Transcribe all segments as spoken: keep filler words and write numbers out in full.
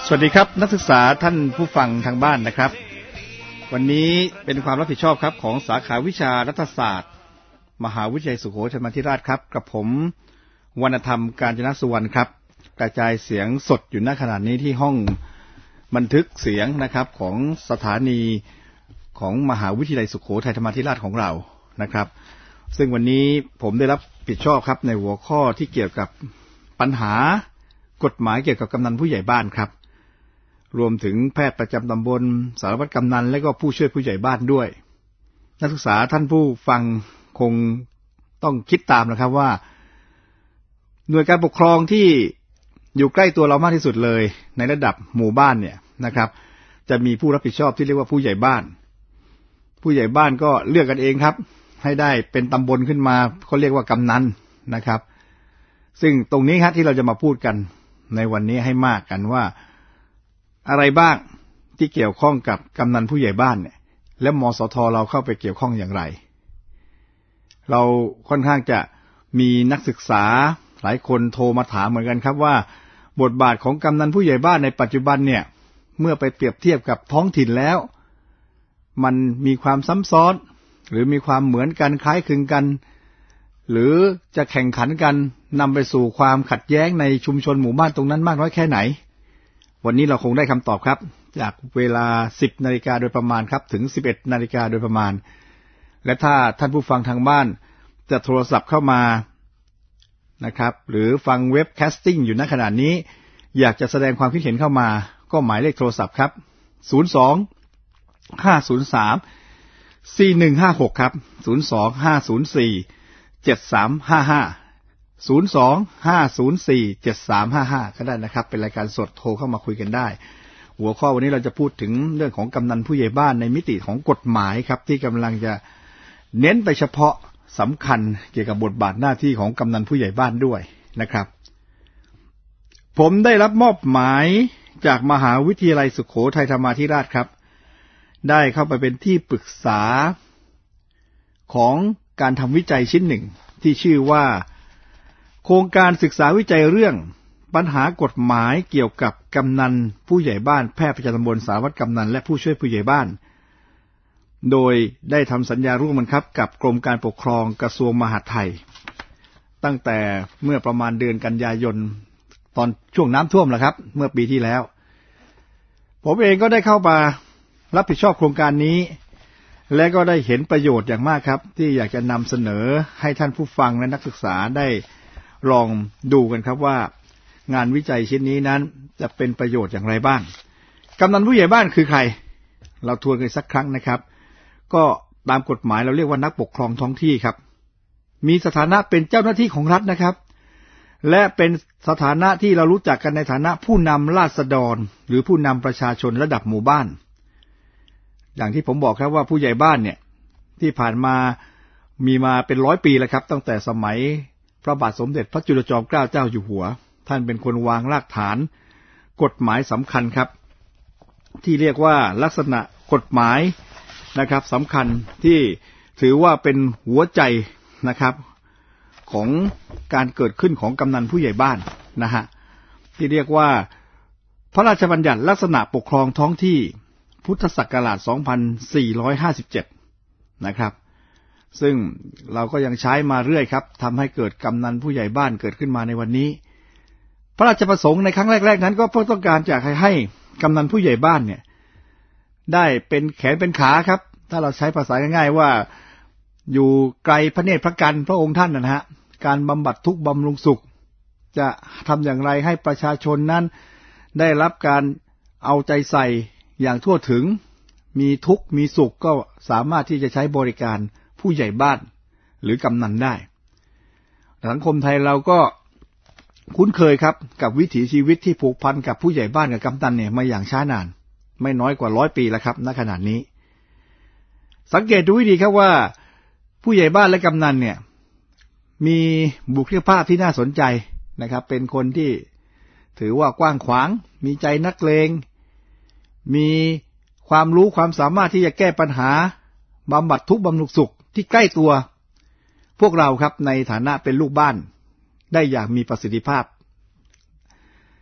สวัสดีครับนักศึกษาท่านผู้ฟังทางบ้านนะครับวันนี้เป็นความรับผิดชอบครับของสาขาวิชารัฐศาสตร์มหาวิทยาลัยสุโขทัยธรรมาธิราชครับกับผมวรรณธรรมกาญจนสุวรรณครับกระจายเสียงสดอยู่ณขณะนี้ที่ห้องบันทึกเสียงนะครับของสถานีของมหาวิทยาลัยสุโขทัยธรรมาธิราชของเรานะครับซึ่งวันนี้ผมได้รับผิดชอบครับในหัวข้อที่เกี่ยวกับปัญหากฎหมายเกี่ยวกับกำนันผู้ใหญ่บ้านครับรวมถึงแพทย์ประจำตำบลสารวัตรกำนันและก็ผู้ช่วยผู้ใหญ่บ้านด้วยนักศึกษาท่านผู้ฟังคงต้องคิดตามนะครับว่าหน่วยการปกครองที่อยู่ใกล้ตัวเรามากที่สุดเลยในระดับหมู่บ้านเนี่ยนะครับจะมีผู้รับผิดชอบที่เรียกว่าผู้ใหญ่บ้านผู้ใหญ่บ้านก็เลือกกันเองครับให้ได้เป็นตำบลขึ้นมาเขาเรียกว่ากำนันนะครับซึ่งตรงนี้ครับที่เราจะมาพูดกันในวันนี้ให้มากกันว่าอะไรบ้างที่เกี่ยวข้องกับกำนันผู้ใหญ่บ้านเนี่ยและมสทเราเข้าไปเกี่ยวข้องอย่างไรเราค่อนข้างจะมีนักศึกษาหลายคนโทรมาถามเหมือนกันครับว่าบทบาทของกำนันผู้ใหญ่บ้านในปัจจุบันเนี่ยเมื่อไปเปรียบเทียบกับท้องถิ่นแล้วมันมีความซ้ำซ้อนหรือมีความเหมือนกันคล้ายคลึงกันหรือจะแข่งขันกันนำไปสู่ความขัดแย้งในชุมชนหมู่บ้านตรงนั้นมากน้อยแค่ไหนวันนี้เราคงได้คำตอบครับจากเวลา สิบนาฬิกาโดยประมาณครับถึง สิบเอ็ดนาฬิกาโดยประมาณและถ้าท่านผู้ฟังทางบ้านจะโทรศัพท์เข้ามานะครับหรือฟังเว็บแคสติ้งอยู่ณขณะนี้อยากจะแสดงความคิดเห็นเข้ามาก็หมายเลขโทรศัพท์ครับศูนย์ สอง ห้า ศูนย์ สาม สี่ หนึ่ง ห้า หกครับศูนย์ สอง ห้า ศูนย์ สี่ เจ็ด สาม ห้า ห้าศูนย์ สอง ห้า ศูนย์ สี่ เจ็ด สาม ห้า ห้าก็ได้นะครับเป็นรายการสดโทรเข้ามาคุยกันได้หัวข้อวันนี้เราจะพูดถึงเรื่องของกำนันผู้ใหญ่บ้านในมิติของกฎหมายครับที่กำลังจะเน้นไปเฉพาะสำคัญเกี่ยวกับบทบาทหน้าที่ของกำนันผู้ใหญ่บ้านด้วยนะครับผมได้รับมอบหมายจากมหาวิทยาลัยสุโขทัยธรรมาธิราชครับได้เข้าไปเป็นที่ปรึกษาของการทำวิจัยชิ้นหนึ่งที่ชื่อว่าโครงการศึกษาวิจัยเรื่องปัญหากฎหมายเกี่ยวกับกำนันผู้ใหญ่บ้านแพทย์ประจำตำบลสารวัตรกำนันและผู้ช่วยผู้ใหญ่บ้านโดยได้ทำสัญญาร่วมกันครับกับกรมการปกครองกระทรวงมหาดไทยตั้งแต่เมื่อประมาณเดือนกันยายนตอนช่วงน้ำท่วมแหละครับเมื่อปีที่แล้วผมเองก็ได้เข้ามารับผิดชอบโครงการนี้และก็ได้เห็นประโยชน์อย่างมากครับที่อยากจะนำเสนอให้ท่านผู้ฟังและนักศึกษาได้ลองดูกันครับว่างานวิจัยชิ้นนี้นั้นจะเป็นประโยชน์อย่างไรบ้างกำนันผู้ใหญ่บ้านคือใครเราทวนกันสักครั้งนะครับก็ตามกฎหมายเราเรียกว่านักปกครองท้องที่ครับมีสถานะเป็นเจ้าหน้าที่ของรัฐนะครับและเป็นสถานะที่เรารู้จักกันในฐานะผู้นำราษฎรหรือผู้นำประชาชนระดับหมู่บ้านอย่างที่ผมบอกครับว่าผู้ใหญ่บ้านเนี่ยที่ผ่านมามีมาเป็นร้อยปีแล้วครับตั้งแต่สมัยพระบาทสมเด็จพระจุลจอมเกล้าเจ้าอยู่หัวท่านเป็นคนวางรากฐานกฎหมายสำคัญครับที่เรียกว่าลักษณะกฎหมายนะครับสำคัญที่ถือว่าเป็นหัวใจนะครับของการเกิดขึ้นของกำนันผู้ใหญ่บ้านนะฮะที่เรียกว่าพระราชบัญญัติลักษณะปกครองท้องที่พุทธศักราชสองพันสี่ร้อยห้าสิบเจ็ดนะครับซึ่งเราก็ยังใช้มาเรื่อยครับทำให้เกิดกำนันผู้ใหญ่บ้านเกิดขึ้นมาในวันนี้พระราชประสงค์ในครั้งแรกๆนั้นก็เพื่อต้องการจะให้ให้กำนันผู้ใหญ่บ้านเนี่ยได้เป็นแขนเป็นขาครับถ้าเราใช้ภาษาง่ายๆว่าอยู่ไกลพระเนตรพระกันพระองค์ท่านนะฮะการบำบัดทุกข์บำรุงสุขจะทำอย่างไรให้ประชาชนนั้นได้รับการเอาใจใส่อย่างทั่วถึงมีทุกข์มีสุขก็สามารถที่จะใช้บริการผู้ใหญ่บ้านหรือกำนันได้สังคมไทยเราก็คุ้นเคยครับกับวิถีชีวิตที่ผูกพันกับผู้ใหญ่บ้านกับกำนันเนี่ยมาอย่างช้านานไม่น้อยกว่าร้อยปีแล้วครับณขณะนี้สังเกตดูให้ดีครับว่าผู้ใหญ่บ้านและกำนันเนี่ยมีบุคลิกภาพที่น่าสนใจนะครับเป็นคนที่ถือว่ากว้างขวางมีใจนักเลงมีความรู้ความสามารถที่จะแก้ปัญหาบำบัดทุกข์บำรุงสุขที่ใกล้ตัวพวกเราครับในฐานะเป็นลูกบ้านได้อย่างมีประสิทธิภาพ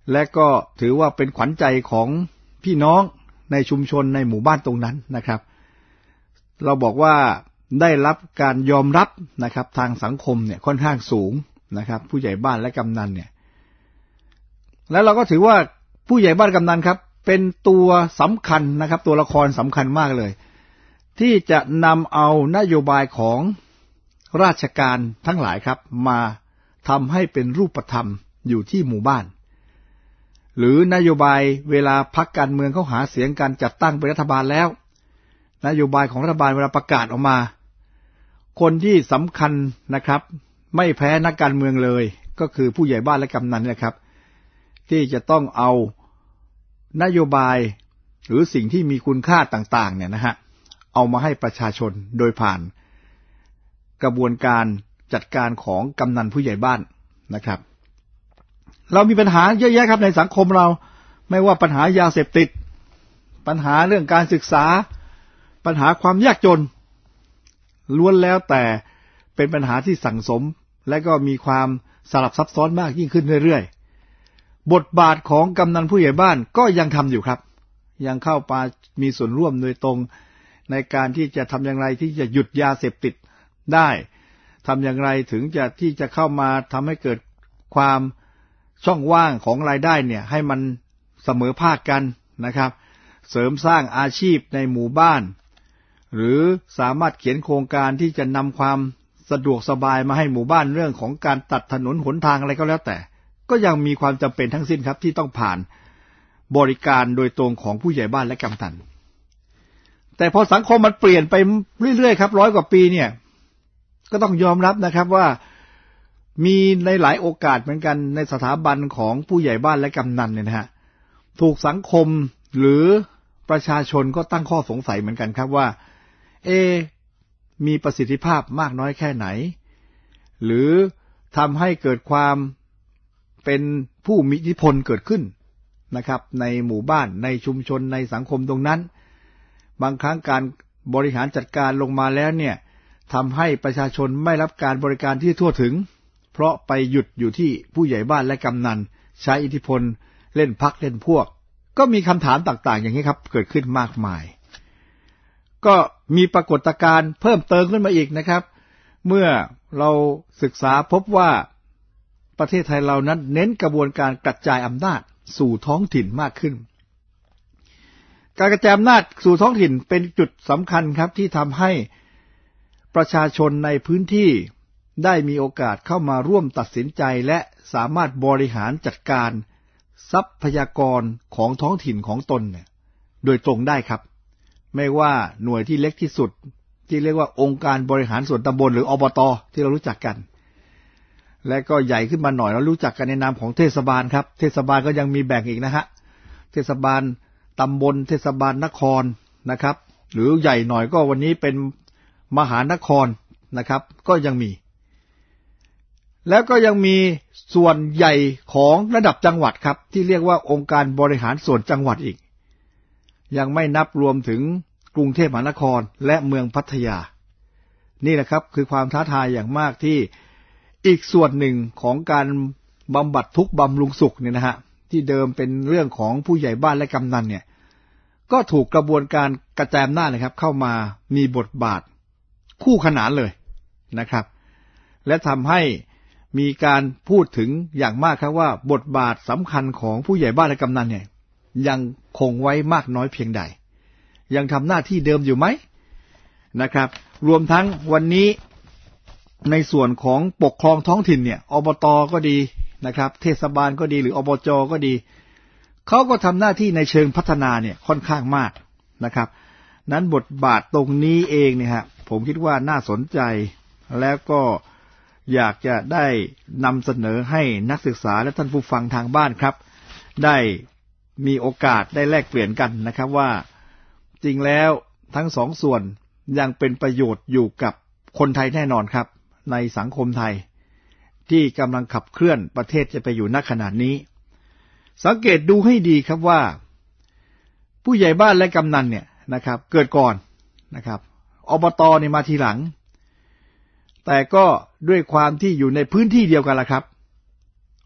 และก็ถือว่าเป็นขวัญใจของพี่น้องในชุมชนในหมู่บ้านตรงนั้นนะครับเราบอกว่าได้รับการยอมรับนะครับทางสังคมเนี่ยค่อนข้างสูงนะครับผู้ใหญ่บ้านและกำนันเนี่ยแล้วเราก็ถือว่าผู้ใหญ่บ้านกำนันครับเป็นตัวสำคัญนะครับตัวละครสำคัญมากเลยที่จะนำเอานโยบายของราชการทั้งหลายครับมาทำให้เป็นรูปธรรมอยู่ที่หมู่บ้านหรือนโยบายเวลาพรรคการเมืองเขาหาเสียงการจัดตั้งเป็นรัฐบาลแล้วนโยบายของรัฐบาลเวลาประกาศออกมาคนที่สำคัญนะครับไม่แพ้นักการเมืองเลยก็คือผู้ใหญ่บ้านและกำนันนี่แหละครับที่จะต้องเอานโยบายหรือสิ่งที่มีคุณค่าต่างๆเนี่ยนะฮะเอามาให้ประชาชนโดยผ่านกระบวนการจัดการของกำนันผู้ใหญ่บ้านนะครับเรามีปัญหาเยอะแยะครับในสังคมเราไม่ว่าปัญหายาเสพติดปัญหาเรื่องการศึกษาปัญหาความยากจนล้วนแล้วแต่เป็นปัญหาที่สั่งสมและก็มีความสลับซับซ้อนมากยิ่งขึ้นเรื่อยๆบทบาทของกำนันผู้ใหญ่บ้านก็ยังทำอยู่ครับยังเข้ามามีส่วนร่วมโดยตรงในการที่จะทำอย่างไรที่จะหยุดยาเสพติดได้ทำอย่างไรถึงจะที่จะเข้ามาทำให้เกิดความช่องว่างของรายได้เนี่ยให้มันเสมอภาคกันนะครับเสริมสร้างอาชีพในหมู่บ้านหรือสามารถเขียนโครงการที่จะนำความสะดวกสบายมาให้หมู่บ้านเรื่องของการตัดถนนหนทางอะไรก็แล้วแต่ก็ยังมีความจำเป็นทั้งสิ้นครับที่ต้องผ่านบริการโดยตรงของผู้ใหญ่บ้านและกำนันแต่พอสังคมมันเปลี่ยนไปเรื่อยๆครับร้อยกว่าปีเนี่ยก็ต้องยอมรับนะครับว่ามีในหลายโอกาสเหมือนกันในสถาบันของผู้ใหญ่บ้านและกำนันเนี่ยนะฮะถูกสังคมหรือประชาชนก็ตั้งข้อสงสัยเหมือนกันครับว่าเอมีประสิทธิภาพมากน้อยแค่ไหนหรือทำให้เกิดความเป็นผู้มีอิทธิพลเกิดขึ้นนะครับในหมู่บ้านในชุมชนในสังคมตรงนั้นบางครั้งการบริหารจัดการลงมาแล้วเนี่ยทำให้ประชาชนไม่รับการบริการที่ทั่วถึงเพราะไปหยุดอยู่ที่ผู้ใหญ่บ้านและกำนันใช้อิทธิพลเล่นพรรคเล่นพวกก็มีคำถามต่างๆอย่างนี้ครับเกิดขึ้นมากมายก็มีปรากฏการณ์เพิ่มเติมขึ้นมาอีกนะครับเมื่อเราศึกษาพบว่าประเทศไทยเรานั้นเน้นกระบวนการกระจายอำนาจสู่ท้องถิ่นมากขึ้นการกระจายอำนาจสู่ท้องถิ่นเป็นจุดสำคัญครับที่ทำให้ประชาชนในพื้นที่ได้มีโอกาสเข้ามาร่วมตัดสินใจและสามารถบริหารจัดการทรัพยากรของท้องถิ่นของตนเนี่ยโดยตรงได้ครับไม่ว่าหน่วยที่เล็กที่สุดที่เรียกว่าองค์การบริหารส่วนตำบลหรืออบต.ที่เรารู้จักกันและก็ใหญ่ขึ้นมาหน่อยเรารู้จักกันในนามของเทศบาลครับเทศบาลก็ยังมีแบ่งอีกนะฮะเทศบาลตำบลเทศบาลนครนะครับหรือใหญ่หน่อยก็วันนี้เป็นมหานครนะครับก็ยังมีแล้วก็ยังมีส่วนใหญ่ของระดับจังหวัดครับที่เรียกว่าองค์การบริหารส่วนจังหวัดอีกยังไม่นับรวมถึงกรุงเทพมหานครและเมืองพัทยานี่แหละครับคือความท้าทายอย่างมากที่อีกส่วนหนึ่งของการบำบัดทุกข์บำรุงสุขเนี่ยนะฮะที่เดิมเป็นเรื่องของผู้ใหญ่บ้านและกำนันเนี่ยก็ถูกกระบวนการกระจายอำนาจนะครับเข้ามามีบทบาทคู่ขนานเลยนะครับและทำให้มีการพูดถึงอย่างมากครับว่าบทบาทสำคัญของผู้ใหญ่บ้านและกำนันเนี่ยยังคงไว้มากน้อยเพียงใดยังทำหน้าที่เดิมอยู่ไหมนะครับรวมทั้งวันนี้ในส่วนของปกครองท้องถิ่นเนี่ยอบต.ก็ดีนะครับเทศบาลก็ดีหรืออบจ.ก็ดีเขาก็ทำหน้าที่ในเชิงพัฒนาเนี่ยค่อนข้างมากนะครับนั้นบทบาทตรงนี้เองเนี่ยฮะผมคิดว่าน่าสนใจแล้วก็อยากจะได้นำเสนอให้นักศึกษาและท่านผู้ฟังทางบ้านครับได้มีโอกาสได้แลกเปลี่ยนกันนะครับว่าจริงแล้วทั้งสองส่วนยังเป็นประโยชน์อยู่กับคนไทยแน่นอนครับในสังคมไทยที่กำลังขับเคลื่อนประเทศจะไปอยู่ณขณะนี้สังเกตดูให้ดีครับว่าผู้ใหญ่บ้านและกำนันเนี่ยนะครับเกิดก่อนนะครับอบต.เนี่ยมาทีหลังแต่ก็ด้วยความที่อยู่ในพื้นที่เดียวกันล่ะครับ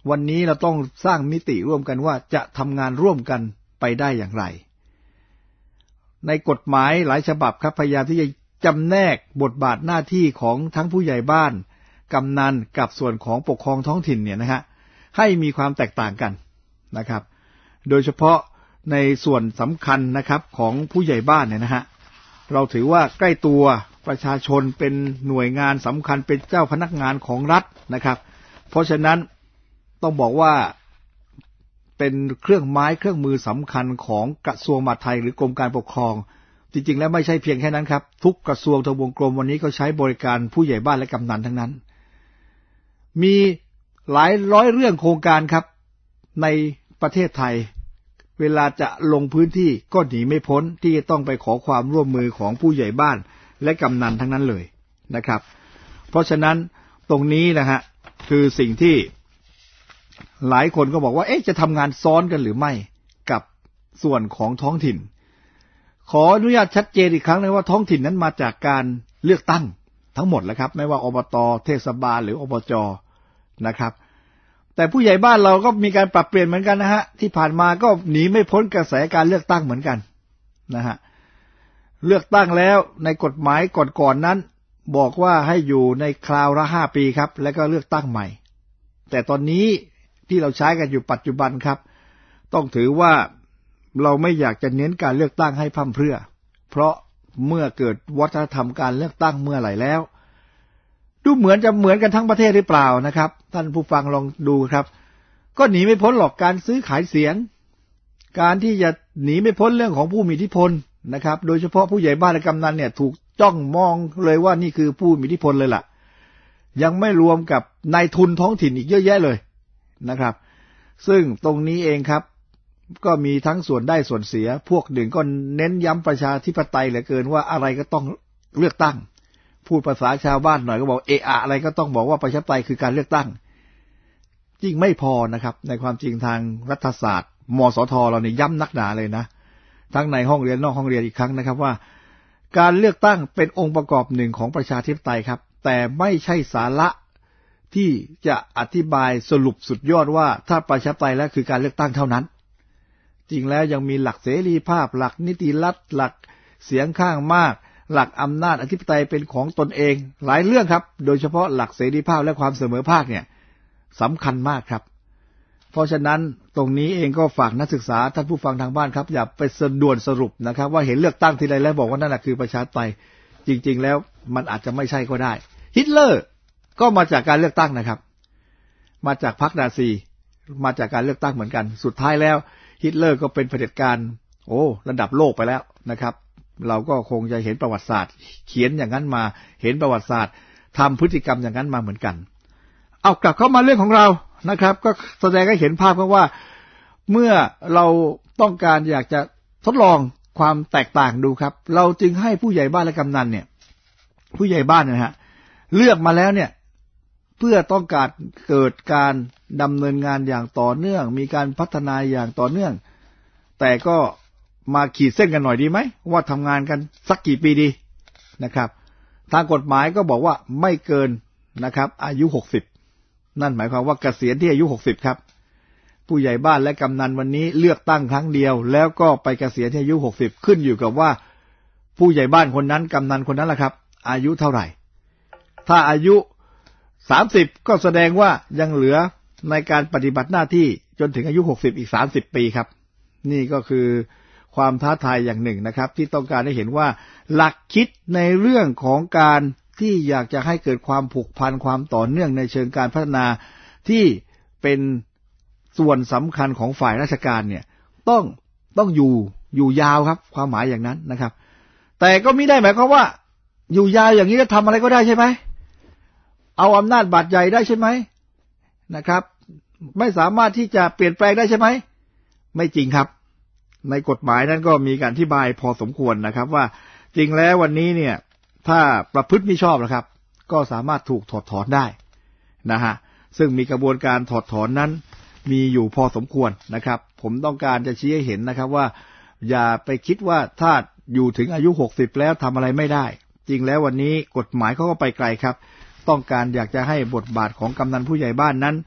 วันนี้เราต้องสร้างมิติร่วมกันว่าจะทำงานร่วมกันไปได้อย่างไรในกฎหมายหลายฉบับครับพยายามที่จะจำแนกบทบาทหน้าที่ของทั้งผู้ใหญ่บ้านกำนันกับส่วนของปกครองท้องถิ่นเนี่ยนะฮะให้มีความแตกต่างกันนะครับโดยเฉพาะในส่วนสำคัญนะครับของผู้ใหญ่บ้านเนี่ยนะฮะเราถือว่าใกล้ตัวประชาชนเป็นหน่วยงานสำคัญเป็นเจ้าพนักงานของรัฐนะครับเพราะฉะนั้นต้องบอกว่าเป็นเครื่องไม้เครื่องมือสำคัญของกระทรวงมหาดไทยหรือกรมการปกครองจริงๆแล้วไม่ใช่เพียงแค่นั้นครับทุกกระทรวงทบวงกรมวันนี้ก็ใช้บริการผู้ใหญ่บ้านและกำนันทั้งนั้นมีหลายร้อยเรื่องโครงการครับในประเทศไทยเวลาจะลงพื้นที่ก็หนีไม่พ้นที่จะต้องไปขอความร่วมมือของผู้ใหญ่บ้านและกำนันทั้งนั้นเลยนะครับเพราะฉะนั้นตรงนี้นะฮะคือสิ่งที่หลายคนก็บอกว่าเอ๊ะจะทำงานซ้อนกันหรือไม่กับส่วนของท้องถิ่นขออนุญาตชัดเจนอีกครั้งนึงว่าท้องถิ่นนั้นมาจากการเลือกตั้งทั้งหมดแหละครับไม่ว่าอบต.เทศบาลหรืออบจ.นะครับแต่ผู้ใหญ่บ้านเราก็มีการปรับเปลี่ยนเหมือนกันนะฮะที่ผ่านมาก็หนีไม่พ้นกระแสการเลือกตั้งเหมือนกันนะฮะเลือกตั้งแล้วในกฎหมายก่อนๆนั้นบอกว่าให้อยู่ในคราวละห้าปีครับแล้วก็เลือกตั้งใหม่แต่ตอนนี้ที่เราใช้กันอยู่ปัจจุบันครับต้องถือว่าเราไม่อยากจะเน้นการเลือกตั้งให้พร่ำเพรื่อเพราะเมื่อเกิดวัฒนธรรมการเลือกตั้งเมื่อไหร่แล้วดูเหมือนจะเหมือนกันทั้งประเทศหรือเปล่านะครับท่านผู้ฟังลองดูครับก็หนีไม่พ้นหรอกการซื้อขายเสียงการที่จะหนีไม่พ้นเรื่องของผู้มีอิทธิพลนะครับโดยเฉพาะผู้ใหญ่บ้านและกำนันเนี่ยถูกจ้องมองเลยว่านี่คือผู้มีอิทธิพลเลยล่ะยังไม่รวมกับนายทุนท้องถิ่นอีกเยอะแยะเลยนะครับซึ่งตรงนี้เองครับก็มีทั้งส่วนได้ส่วนเสียพวกหนึ่งก็เน้นย้ำประชาธิปไตยเหลือเกินว่าอะไรก็ต้องเลือกตั้งพูดภาษาชาวบ้านหน่อยก็บอกเอะอะอะไรก็ต้องบอกว่าประชาธิปไตยคือการเลือกตั้งจริงไม่พอนะครับในความจริงทางรัฐศาสตร์มสทเราเนี่ยย้ำนักหนาเลยนะทั้งในห้องเรียนนอกห้องเรียนอีกครั้งนะครับว่าการเลือกตั้งเป็นองค์ประกอบหนึ่งของประชาธิปไตยครับแต่ไม่ใช่สาระที่จะอธิบายสรุปสุดยอดว่าถ้าประชาธิปไตยแล้วคือการเลือกตั้งเท่านั้นจริงแล้วยังมีหลักเสรีภาพหลักนิติรัฐหลักเสียงข้างมากหลักอำนาจอธิปไตยเป็นของตนเองหลายเรื่องครับโดยเฉพาะหลักเสรีภาพและความเสมอภาคเนี่ยสำคัญมากครับเพราะฉะนั้นตรงนี้เองก็ฝากนักศึกษาท่านผู้ฟังทางบ้านครับอย่าไปด่วนสรุปนะครับว่าเห็นเลือกตั้งทีไรแล้วบอกว่านั่นแหละคือประชาธิปไตยจริงๆแล้วมันอาจจะไม่ใช่ก็ได้ฮิตเลอร์ก็มาจากการเลือกตั้งนะครับมาจากพรรคนาซีมาจากการเลือกตั้งเหมือนกันสุดท้ายแล้วฮิตเลอร์ก็เป็นเผด็จการโอ้ระดับโลกไปแล้วนะครับเราก็คงจะเห็นประวัติศาสตร์เขียนอย่างนั้นมาเห็นประวัติศาสตร์ทำพฤติกรรมอย่างนั้นมาเหมือนกันเอากลับเข้ามาเรื่องของเรานะครับก็แสดงให้เห็นภาพว่าเมื่อเราต้องการอยากจะทดลองความแตกต่างดูครับเราจึงให้ผู้ใหญ่บ้านและกำนันเนี่ยผู้ใหญ่บ้านนะฮะเลือกมาแล้วเนี่ยเพื่อต้องการเกิดการดำเนินงานอย่างต่อเนื่องมีการพัฒนาอย่างต่อเนื่องแต่ก็มาขีดเส้นกันหน่อยดีไหมว่าทำงานกันสักกี่ปีดีนะครับทางกฎหมายก็บอกว่าไม่เกินนะครับอายุหกสิบนั่นหมายความว่าเกษียณที่อายุหกสิบครับผู้ใหญ่บ้านและกำนันวันนี้เลือกตั้งครั้งเดียวแล้วก็ไปเกษียณที่อายุหกสิบขึ้นอยู่กับว่าผู้ใหญ่บ้านคนนั้นกำนันคนนั้นล่ะครับอายุเท่าไหร่ถ้าอายุสามสิบก็แสดงว่ายังเหลือในการปฏิบัติหน้าที่จนถึงอายุหกสิบอีกสามสิบปีครับนี่ก็คือความท้าทายอย่างหนึ่งนะครับที่ต้องการให้เห็นว่าหลักคิดในเรื่องของการที่อยากจะให้เกิดความผูกพันความต่อเนื่องในเชิงการพัฒนาที่เป็นส่วนสำคัญของฝ่ายราชการเนี่ยต้องต้องอยู่อยู่ยาวครับความหมายอย่างนั้นนะครับแต่ก็ไม่ได้หมายความว่าอยู่ยาวอย่างนี้จะทำอะไรก็ได้ใช่ไหมเอาอำนาจบาดใหญ่ได้ใช่ไหมนะครับไม่สามารถที่จะเปลี่ยนแปลงได้ใช่ไหมไม่จริงครับในกฎหมายนั้นก็มีการอธิบายพอสมควรนะครับว่าจริงแล้ววันนี้เนี่ยถ้าประพฤติมิชอบนะครับก็สามารถถูกถอดถอนได้นะฮะซึ่งมีกระบวนการถอดถอนนั้นมีอยู่พอสมควรนะครับผมต้องการจะชี้ให้เห็นนะครับว่าอย่าไปคิดว่าถ้าอยู่ถึงอายุหกสิบแล้วทำอะไรไม่ได้จริงแล้ววันนี้กฎหมายเขาก็ไปไกลครับต้องการอยากจะให้บทบาทของกำนันผู้ใหญ่บ้านนั้น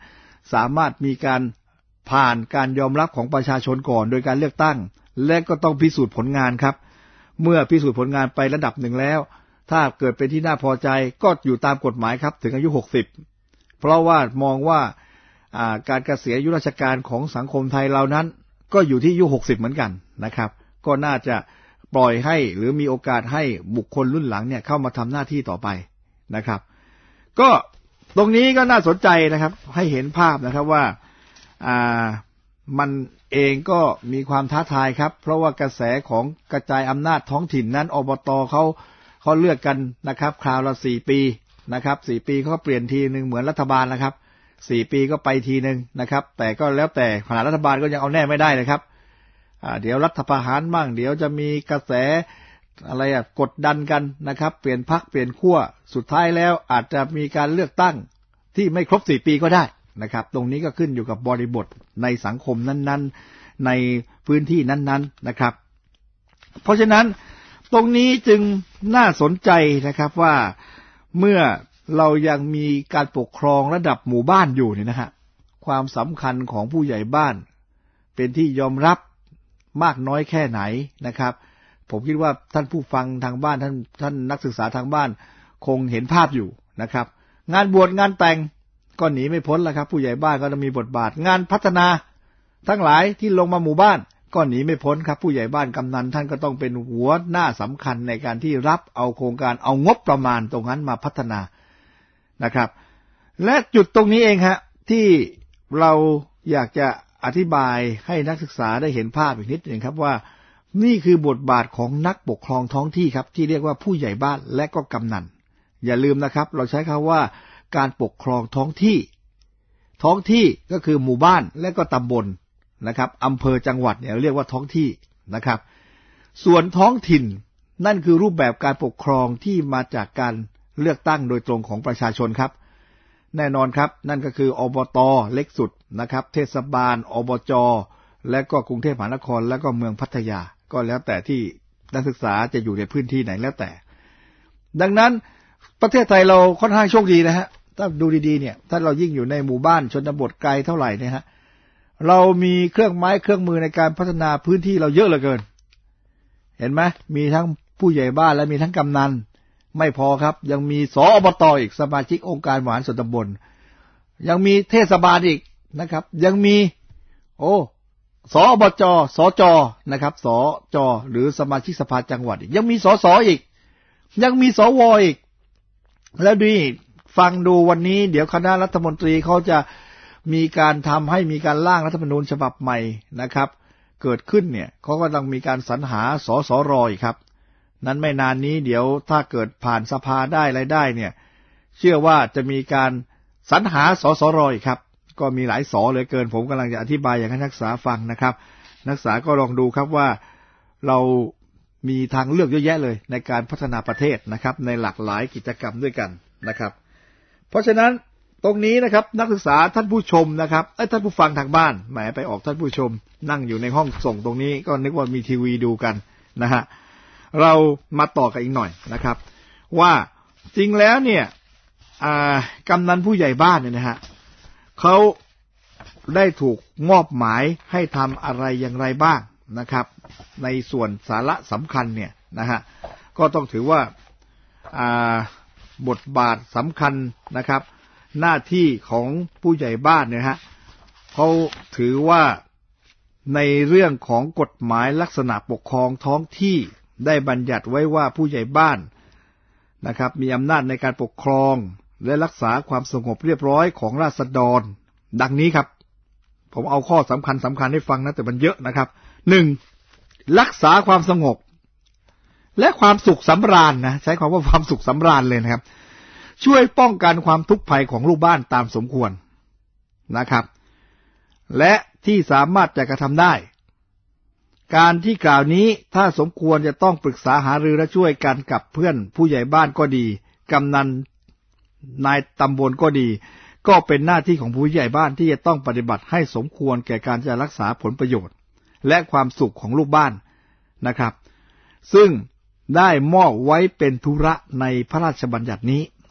สามารถมีการผ่านการยอมรับของประชาชนก่อนโดยการเลือกตั้งและก็ต้องพิสูจน์ผลงานครับเมื่อพิสูจน์ผลงานไประดับหนึ่งแล้วถ้าเกิดเป็นที่น่าพอใจก็อยู่ตามกฎหมายครับถึงอายุหกสิบเพราะว่ามองว่าการเกษียณอายุราชการของสังคมไทยเรานั้นก็อยู่ที่อายุหกสิบเหมือนกันนะครับก็น่าจะปล่อยให้หรือมีโอกาสให้บุคคลรุ่นหลังเนี่ยเข้ามาทำหน้าที่ต่อไปนะครับก็ตรงนี้ก็น่าสนใจนะครับให้เห็นภาพนะครับว่าอ่ามันเองก็มีความท้าทายครับเพราะว่ากระแสของกระจายอำนาจท้องถิ่นนั้นอบตเขาเขาเลือกกันนะครับคราวละสี่ปีนะครับสี่ปีเขาเปลี่ยนทีนึงเหมือนรัฐบาลนะครับสี่ปีก็ไปทีนึงนะครับแต่ก็แล้วแต่ขณะรัฐบาลก็ยังเอาแน่ไม่ได้เลยครับอ่าเดี๋ยวรัฐประหารบ้างเดี๋ยวจะมีกระแสอะไรอ่ะกดดันกันนะครับเปลี่ยนพรรคเปลี่ยนขั้วสุดท้ายแล้วอาจจะมีการเลือกตั้งที่ไม่ครบสี่ปีก็ได้นะครับตรงนี้ก็ขึ้นอยู่กับบริบทในสังคมนั้นๆในพื้นที่นั้นๆนะครับเพราะฉะนั้นตรงนี้จึงน่าสนใจนะครับว่าเมื่อเรายังมีการปกครองระดับหมู่บ้านอยู่เนี่ยนะฮะความสำคัญของผู้ใหญ่บ้านเป็นที่ยอมรับมากน้อยแค่ไหนนะครับผมคิดว่าท่านผู้ฟังทางบ้านท่านท่านนักศึกษาทางบ้านคงเห็นภาพอยู่นะครับงานบวชงานแต่งก็หนีไม่พ้นแล้วครับผู้ใหญ่บ้านก็ต้องมีบทบาทงานพัฒนาทั้งหลายที่ลงมาหมู่บ้านก็หนีไม่พ้นครับผู้ใหญ่บ้านกำนันท่านก็ต้องเป็นหัวหน้าสำคัญในการที่รับเอาโครงการเอางบประมาณตรงนั้นมาพัฒนานะครับและจุดตรงนี้เองฮะที่เราอยากจะอธิบายให้นักศึกษาได้เห็นภาพอีกนิดนึงครับว่านี่คือบทบาทของนักปกครองท้องที่ครับที่เรียกว่าผู้ใหญ่บ้านและก็กำนันอย่าลืมนะครับเราใช้คำว่าการปกครองท้องที่ท้องที่ก็คือหมู่บ้านและก็ตำบลนะครับอำเภอจังหวัดเนี่ยเรียกว่าท้องที่นะครับส่วนท้องถิ่นนั่นคือรูปแบบการปกครองที่มาจากการเลือกตั้งโดยตรงของประชาชนครับแน่นอนครับนั่นก็คืออบต.เล็กสุดนะครับเทศบาลอบจ.และก็กรุงเทพมหานครและก็เมืองพัทยาก็แล้วแต่ที่นักศึกษาจะอยู่ในพื้นที่ไหนแล้วแต่ดังนั้นประเทศไทยเราค่อนข้างโชคดีนะฮะถ้าดูดีๆเนี่ยถ้าเรายิ่งอยู่ในหมู่บ้านชนบทไกลเท่าไหร่เนี่ยฮะเรามีเครื่องไม้เครื่องมือในการพัฒนาพื้นที่เราเยอะเหลือเกินเห็นไหมมีทั้งผู้ใหญ่บ้านและมีทั้งกำนันไม่พอครับยังมีสอบต.อีกสมาชิกองค์การบริหารส่วนตำบลยังมีเทศบาลอีกนะครับยังมีโอ้สอบจ.สจ.นะครับสจ.หรือสมาชิกสภาจังหวัดยังมีสส.อีกยังมีสว.อีกแล้วนี่ฟังดูวันนี้เดี๋ยวคณะรัฐมนตรีเขาจะมีการทำให้มีการร่างรัฐธรรมนูญฉบับใหม่นะครับเกิดขึ้นเนี่ยเขาก็ต้องมีการสรรหาสสรอีกครับนั้นไม่นานนี้เดี๋ยวถ้าเกิดผ่านสภาได้อะไรได้เนี่ยเชื่อว่าจะมีการสรรหาสสรอีกครับก็มีหลายสอเหลือเกินผมกำลังจะอธิบายอย่างให้นักศึกษาฟังนะครับนักศึกษาก็ลองดูครับว่าเรามีทางเลือกเยอะแยะเลยในการพัฒนาประเทศนะครับในหลากหลายกิจกรรมด้วยกันนะครับเพราะฉะนั้นตรงนี้นะครับนักศึกษาท่านผู้ชมนะครับไอ้ท่านผู้ฟังทางบ้านแหมไปออกท่านผู้ชมนั่งอยู่ในห้องส่งตรงนี้ก็นึกว่ามีทีวีดูกันนะฮะเรามาต่อกันอีกหน่อยนะครับว่าจริงแล้วเนี่ยกำนันผู้ใหญ่บ้านเนี่ยนะฮะเขาได้ถูกมอบหมายให้ทำอะไรอย่างไรบ้างนะครับในส่วนสาระสำคัญเนี่ยนะฮะก็ต้องถือว่าบทบาทสำคัญนะครับหน้าที่ของผู้ใหญ่บ้านเนี่ยฮะเขาถือว่าในเรื่องของกฎหมายลักษณะปกครองท้องที่ได้บัญญัติไว้ว่าผู้ใหญ่บ้านนะครับมีอำนาจในการปกครองและรักษาความสงบเรียบร้อยของราษฎรดังนี้ครับผมเอาข้อสำคัญสำคัญให้ฟังนะแต่มันเยอะนะครับหนึ่งรักษาความสงบและความสุขสำราญนะใช้คำว่าความสุขสำราญเลยนะครับช่วยป้องกันความทุกข์ภัยของลูกบ้านตามสมควรนะครับและที่สามารถจะกระทำได้การที่กล่าวนี้ถ้าสมควรจะต้องปรึกษาหารือและช่วยกันกับเพื่อนผู้ใหญ่บ้านก็ดีกำนันนายตำบลก็ดีก็เป็นหน้าที่ของผู้ใหญ่บ้านที่จะต้องปฏิบัติให้สมควรแก่การจะรักษาผลประโยชน์และความสุขของลูกบ้านนะครับซึ่งได้มอบไว้เป็นธุระในพระราชบัญญัตินี้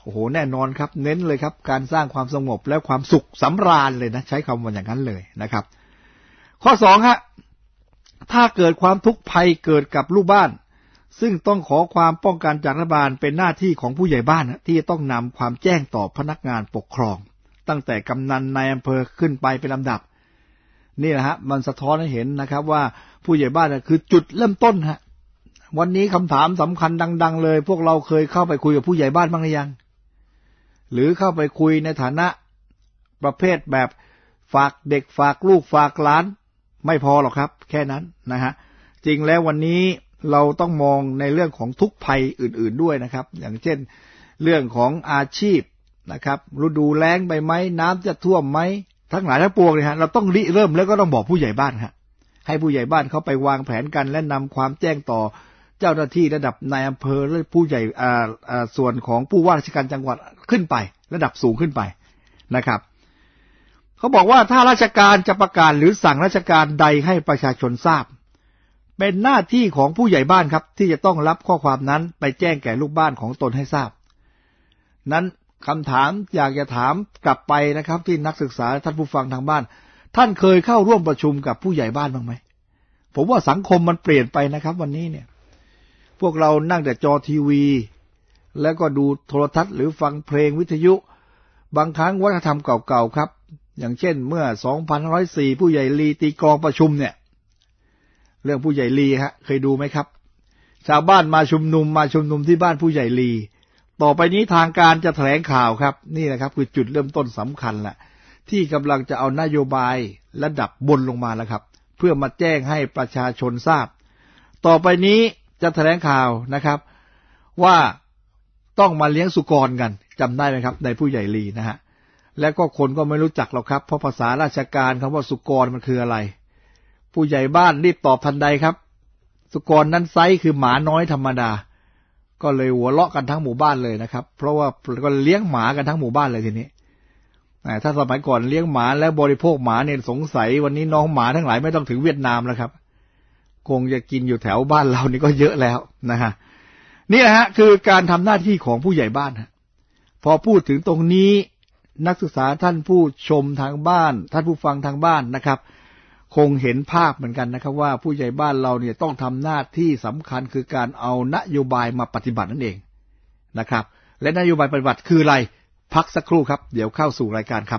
โอ้โหแน่นอนครับเน้นเลยครับการสร้างความสงบและความสุขสำราญเลยนะใช้คำว่าอย่างนั้นเลยนะครับข้อสองฮะถ้าเกิดความทุกข์ภัยเกิดกับลูกบ้านซึ่งต้องขอความป้องกันจากรัฐบาลเป็นหน้าที่ของผู้ใหญ่บ้านที่จะต้องนำความแจ้งต่อพนักงานปกครองตั้งแต่กำนันนายอำเภอขึ้นไปเป็นลำดับนี่แหละฮะมันสะท้อนให้เห็นนะครับว่าผู้ใหญ่บ้านคือจุดเริ่มต้นฮะวันนี้คำถามสำคัญดังๆเลยพวกเราเคยเข้าไปคุยกับผู้ใหญ่บ้านบ้างหรือยังหรือเข้าไปคุยในฐานะประเภทแบบฝากเด็กฝากลูกฝากหลานไม่พอหรอกครับแค่นั้นนะฮะจริงแล้ววันนี้เราต้องมองในเรื่องของทุกภัยอื่นๆด้วยนะครับอย่างเช่นเรื่องของอาชีพนะครับฤดูแล้งไปไหมน้ำจะท่วมไหมทั้งหลายทั้งปวงเนี่ยฮะเราต้องริเริ่มแล้วก็ต้องบอกผู้ใหญ่บ้านฮะให้ผู้ใหญ่บ้านเขาไปวางแผนกันและนำความแจ้งต่อเจ้าหน้าที่ระดับนายอำเภอและผู้ใหญ่อ่าอ่าส่วนของผู้ว่าราชการจังหวัดขึ้นไประดับสูงขึ้นไปนะครับเขาบอกว่าถ้าราชการจะประกาศหรือสั่งราชการใดให้ประชาชนทราบเป็นหน้าที่ของผู้ใหญ่บ้านครับที่จะต้องรับข้อความนั้นไปแจ้งแก่ลูกบ้านของตนให้ทราบนั้นคำถามอยากจะถามกลับไปนะครับที่นักศึกษาท่านผู้ฟังทางบ้านท่านเคยเข้าร่วมประชุมกับผู้ใหญ่บ้านบ้างไหมผมว่าสังคมมันเปลี่ยนไปนะครับวันนี้เนี่ยพวกเรานั่งแต่จอทีวีแล้วก็ดูโทรทัศน์หรือฟังเพลงวิทยุบางครั้งวัฒนธรรมเก่าๆครับอย่างเช่นเมื่อสองพันห้าร้อยสี่ผู้ใหญ่ลีตีกลองประชุมเนี่ยเรื่องผู้ใหญ่ลีฮะเคยดูไหมครับชาวบ้านมาชุมนุมมาชุมนุมที่บ้านผู้ใหญ่ลีต่อไปนี้ทางการจะแถลงข่าวครับนี่นะครับคือจุดเริ่มต้นสำคัญแหละที่กำลังจะเอานโยบายระดับบนลงมาแล้วครับเพื่อมาแจ้งให้ประชาชนทราบต่อไปนี้จะแถลงข่าวนะครับว่าต้องมาเลี้ยงสุกรกันจำได้ไหมครับในผู้ใหญ่ลีนะฮะแล้วก็คนก็ไม่รู้จักหรอกครับเพราะภาษาราชการคำว่าสุกรมันคืออะไรผู้ใหญ่บ้านรีบตอบทันใดครับสุกรนั้นไซส์คือหมาน้อยธรรมดาก็เลยหัวเราะกันทั้งหมู่บ้านเลยนะครับเพราะว่าก็เลี้ยงหมากันทั้งหมู่บ้านเลยทีนี้ถ้าสมัยก่อนเลี้ยงหมาแล้วบริโภคหมาเนี่ยสงสัยวันนี้น้องหมาทั้งหลายไม่ต้องถึงเวียดนามแล้วครับคงจะกินอยู่แถวบ้านเรานี่ก็เยอะแล้วนะฮะนี่แหละฮะคือการทำหน้าที่ของผู้ใหญ่บ้านฮะพอพูดถึงตรงนี้นักศึกษาท่านผู้ชมทางบ้านท่านผู้ฟังทางบ้านนะครับคงเห็นภาพเหมือนกันนะครับว่าผู้ใหญ่บ้านเราเนี่ยต้องทำหน้าที่สำคัญคือการเอานโยบายมาปฏิบัตินั่นเองนะครับและนโยบายปฏิบัติคืออะไรพักสักครู่ครับเดี๋ยวเข้าสู่รายการครับ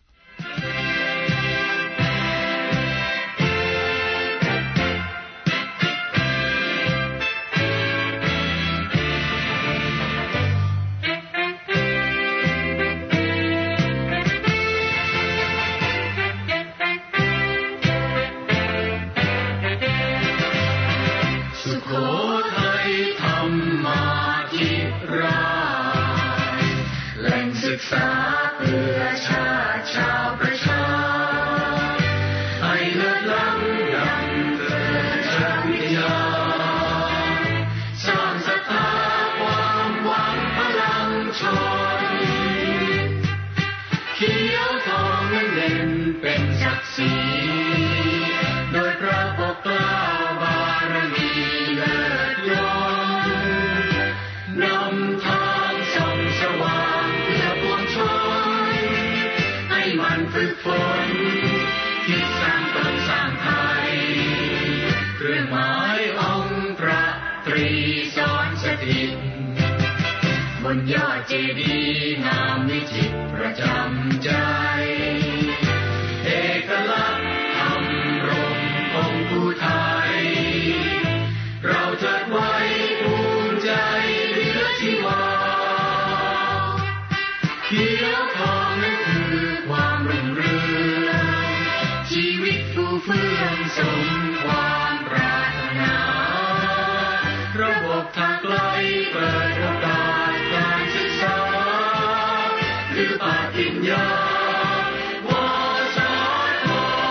ศึกษาเพื่อชาติชาวประชาให้เลิศล้ำดำเกิดจากวิทยาสร้างศรัทธาความหวังพลังชนเขียวทองนั้นเด่นเป็นศักดิ์ศรีโดยพระปกเกล้าบารมีเลิศล้นนำทางส่องสว่างมันฝึกฝนคิดสร้างตนสร้างไทยเครื่องหมายองค์พระตรีสอนสถิตบนยอดเจดีย์งามวิจิตรประจำใจเอกลักษณ์ธรรมรงองค์ผู้ไทยเราเถิดไว้ภูมิใจเหลือชีวาเขียวทองนั้นคือความรุ่งเรืองชีวิตฟูเฟื่องสมความปรารถนาระบบทางไกลเปิดโอกาสการศึกษาหรือปริญญาวสท.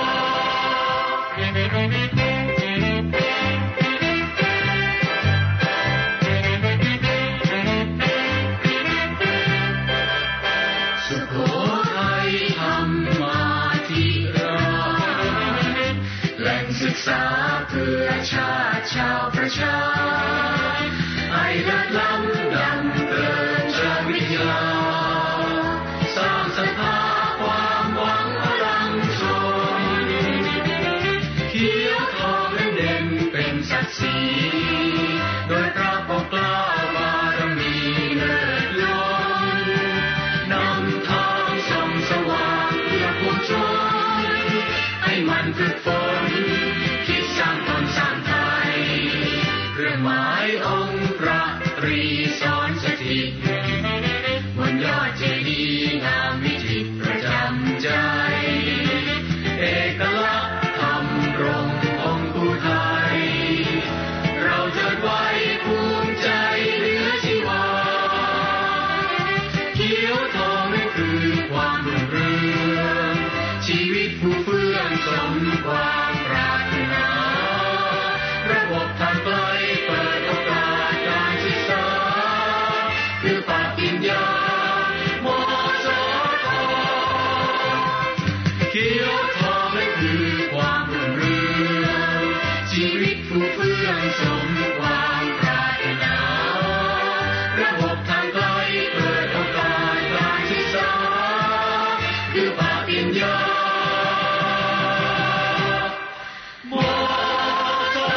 สุโขทัยธรรมาธิราชแหล่งศึกษาเพื่อชาติชาวประชาให้เลิศล้ำดำเกินจากวิทยาฝึกฝนคิดสร้างตนสร้างไทยเครื่องหมายองค์พระตรีสอนสถิตบนยอดเจดีย์งามวิจิตรประจำใจเอกลักษณ์ธรรมรงองค์ผู้ไทยเราเทิดไว้ภูมิใจเหลือชีวาเขียวทองคือความรุ่งเรืองชีวิตผู้เฟื่องสมความปรารถนาระบบทางไกลเปิดโอกาสการศึกษาคือปริญญามสทเขียวทองคือความรุ่งเรืองชีวิตผู้เฟื่องสมความปรารถนาระบบทางไกลเปิดโอกาสการศึกษาคือปริญญามสท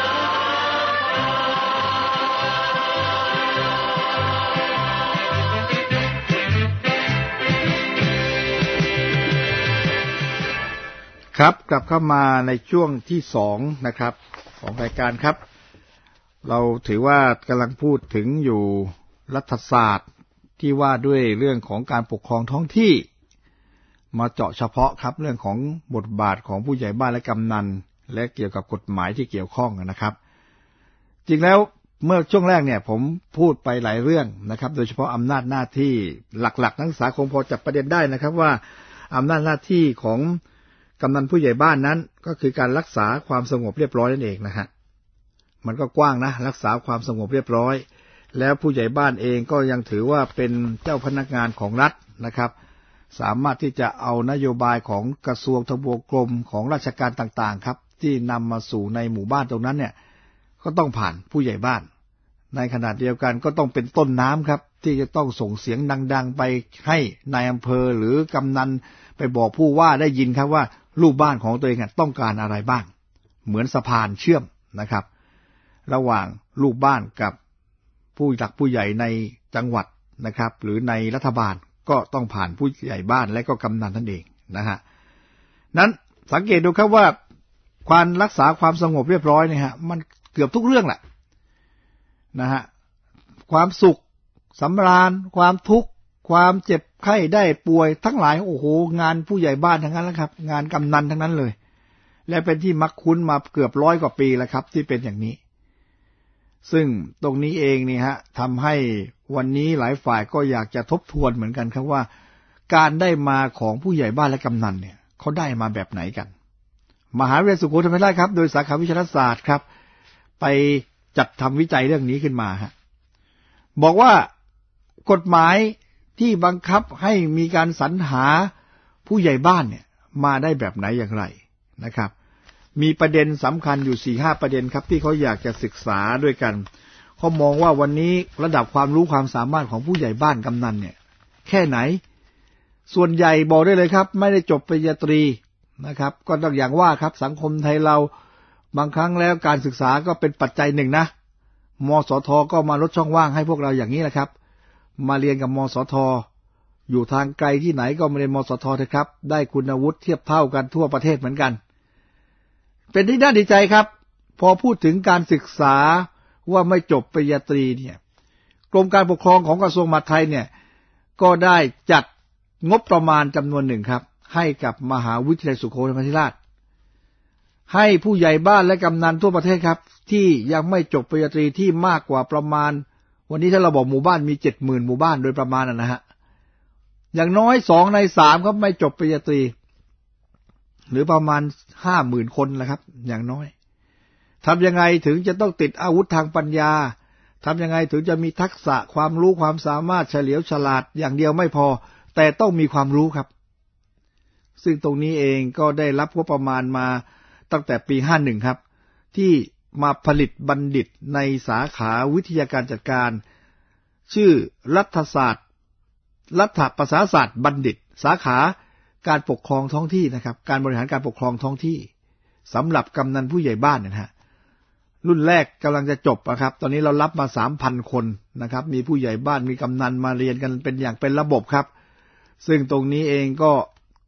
ครับกลับเข้ามาในช่วงที่สองนะครับของรายการครับเราถือว่ากำลังพูดถึงอยู่รัฐศาสตร์ที่ว่าด้วยเรื่องของการปกครองท้องที่มาเจาะเฉพาะครับเรื่องของบทบาทของผู้ใหญ่บ้านและกำนันและเกี่ยวกับกฎหมายที่เกี่ยวข้องนะครับจริงแล้วเมื่อช่วงแรกเนี่ยผมพูดไปหลายเรื่องนะครับโดยเฉพาะอำนาจหน้าที่หลักๆนักศึกษาคงพอจับประเด็นได้นะครับว่าอำนาจหน้าที่ของกำนันผู้ใหญ่บ้านนั้นก็คือการรักษาความสงบเรียบร้อยนั่นเองนะฮะมันก็กว้างนะรักษาความสงบเรียบร้อยแล้วผู้ใหญ่บ้านเองก็ยังถือว่าเป็นเจ้าพนักงานของรัฐนะครับสามารถที่จะเอานโยบายของกระทรวงทบวงกรมของราชการต่างๆครับที่นำมาสู่ในหมู่บ้านตรงนั้นเนี่ยก็ต้องผ่านผู้ใหญ่บ้านในขณะเดียวกันก็ต้องเป็นต้นน้ำครับที่จะต้องส่งเสียงดังๆไปให้นายอำเภอหรือกำนันไปบอกผู้ว่าได้ยินครับว่าลูกบ้านของตัวเองต้องการอะไรบ้างเหมือนสะพานเชื่อมนะครับระหว่างลูกบ้านกับผู้หลักผู้ใหญ่ในจังหวัดนะครับหรือในรัฐบาลก็ต้องผ่านผู้ใหญ่บ้านและก็กำนันนั่นเองนะฮะนั้นสังเกตดูครับว่าความรักษาความสงบเรียบร้อยเนี่ยฮะมันเกือบทุกเรื่องแหละนะฮะความสุขสำราญความทุกข์ความเจ็บไข้ได้ป่วยทั้งหลายโอ้โหงานผู้ใหญ่บ้านทั้งนั้นแล้วครับงานกำนันทั้งนั้นเลยและเป็นที่มักคุ้นมาเกือบร้อยกว่าปีแล้วครับที่เป็นอย่างนี้ซึ่งตรงนี้เองนี่ฮะทำให้วันนี้หลายฝ่ายก็อยากจะทบทวนเหมือนกันครับว่าการได้มาของผู้ใหญ่บ้านและกำนันเนี่ยเขาได้มาแบบไหนกันมหาวิทยาลัยสุโขทัยธรรมราชครับโดยสาขาวิชารัฐศาสตร์ครับไปจัดทำวิจัยเรื่องนี้ขึ้นมาฮะบอกว่ากฎหมายที่บังคับให้มีการสรรหาผู้ใหญ่บ้านเนี่ยมาได้แบบไหนอย่างไรนะครับมีประเด็นสำคัญอยู่ สี่ห้า ประเด็นครับที่เขาอยากจะศึกษาด้วยกันเขามองว่าวันนี้ระดับความรู้ความสามารถของผู้ใหญ่บ้านกำนันเนี่ยแค่ไหนส่วนใหญ่บอกได้เลยครับไม่ได้จบปริญญาตรีนะครับก็ต้องอย่างว่าครับสังคมไทยเราบางครั้งแล้วการศึกษาก็เป็นปัจจัยหนึ่งนะมสทก็มาลดช่องว่างให้พวกเราอย่างนี้แหละครับมาเรียนกับมสทอยู่ทางไกลที่ไหนก็มาเรียนมสทเถอะครับได้คุณวุฒิเทียบเท่ากันทั่วประเทศเหมือนกันเป็นที่น่าดีใจครับพอพูดถึงการศึกษาว่าไม่จบปริญญาตรีเนี่ยกรมการปกครองของกระทรวงมหาดไทยเนี่ยก็ได้จัดงบประมาณจำนวนหนึ่งครับให้กับมหาวิทยาลัยสุโขทัยธรรมาธิราชให้ผู้ใหญ่บ้านและกำนันทั่วประเทศครับที่ยังไม่จบปริญญาตรีที่มากกว่าประมาณวันนี้ถ้าเราบอกหมู่บ้านมี เจ็ดหมื่น หมู่บ้านโดยประมาณนะฮะอย่างน้อยสองในสามครับไม่จบปริญญาตรีหรือประมาณ ห้าหมื่น คนแหละครับอย่างน้อยทำยังไงถึงจะต้องติดอาวุธทางปัญญาทำยังไงถึงจะมีทักษะความรู้ความสามารถเฉลียวฉลาดอย่างเดียวไม่พอแต่ต้องมีความรู้ครับซึ่งตรงนี้เองก็ได้รับงบประมาณมาตั้งแต่ปีห้าสิบเอ็ดครับที่มาผลิตบัณฑิตในสาขาวิทยาการจัดการชื่อรัฐศาสตร์รัฐประศาศาสตร์บัณฑิตสาขาการปกครองท้องที่นะครับการบริหารการปกครองท้องที่สำหรับกำนันผู้ใหญ่บ้านนะฮะรุ่นแรกกำลังจะจบนะครับตอนนี้เรารับมา สามพัน คนนะครับมีผู้ใหญ่บ้านมีกำนันมาเรียนกันเป็นอย่างเป็นระบบครับซึ่งตรงนี้เองก็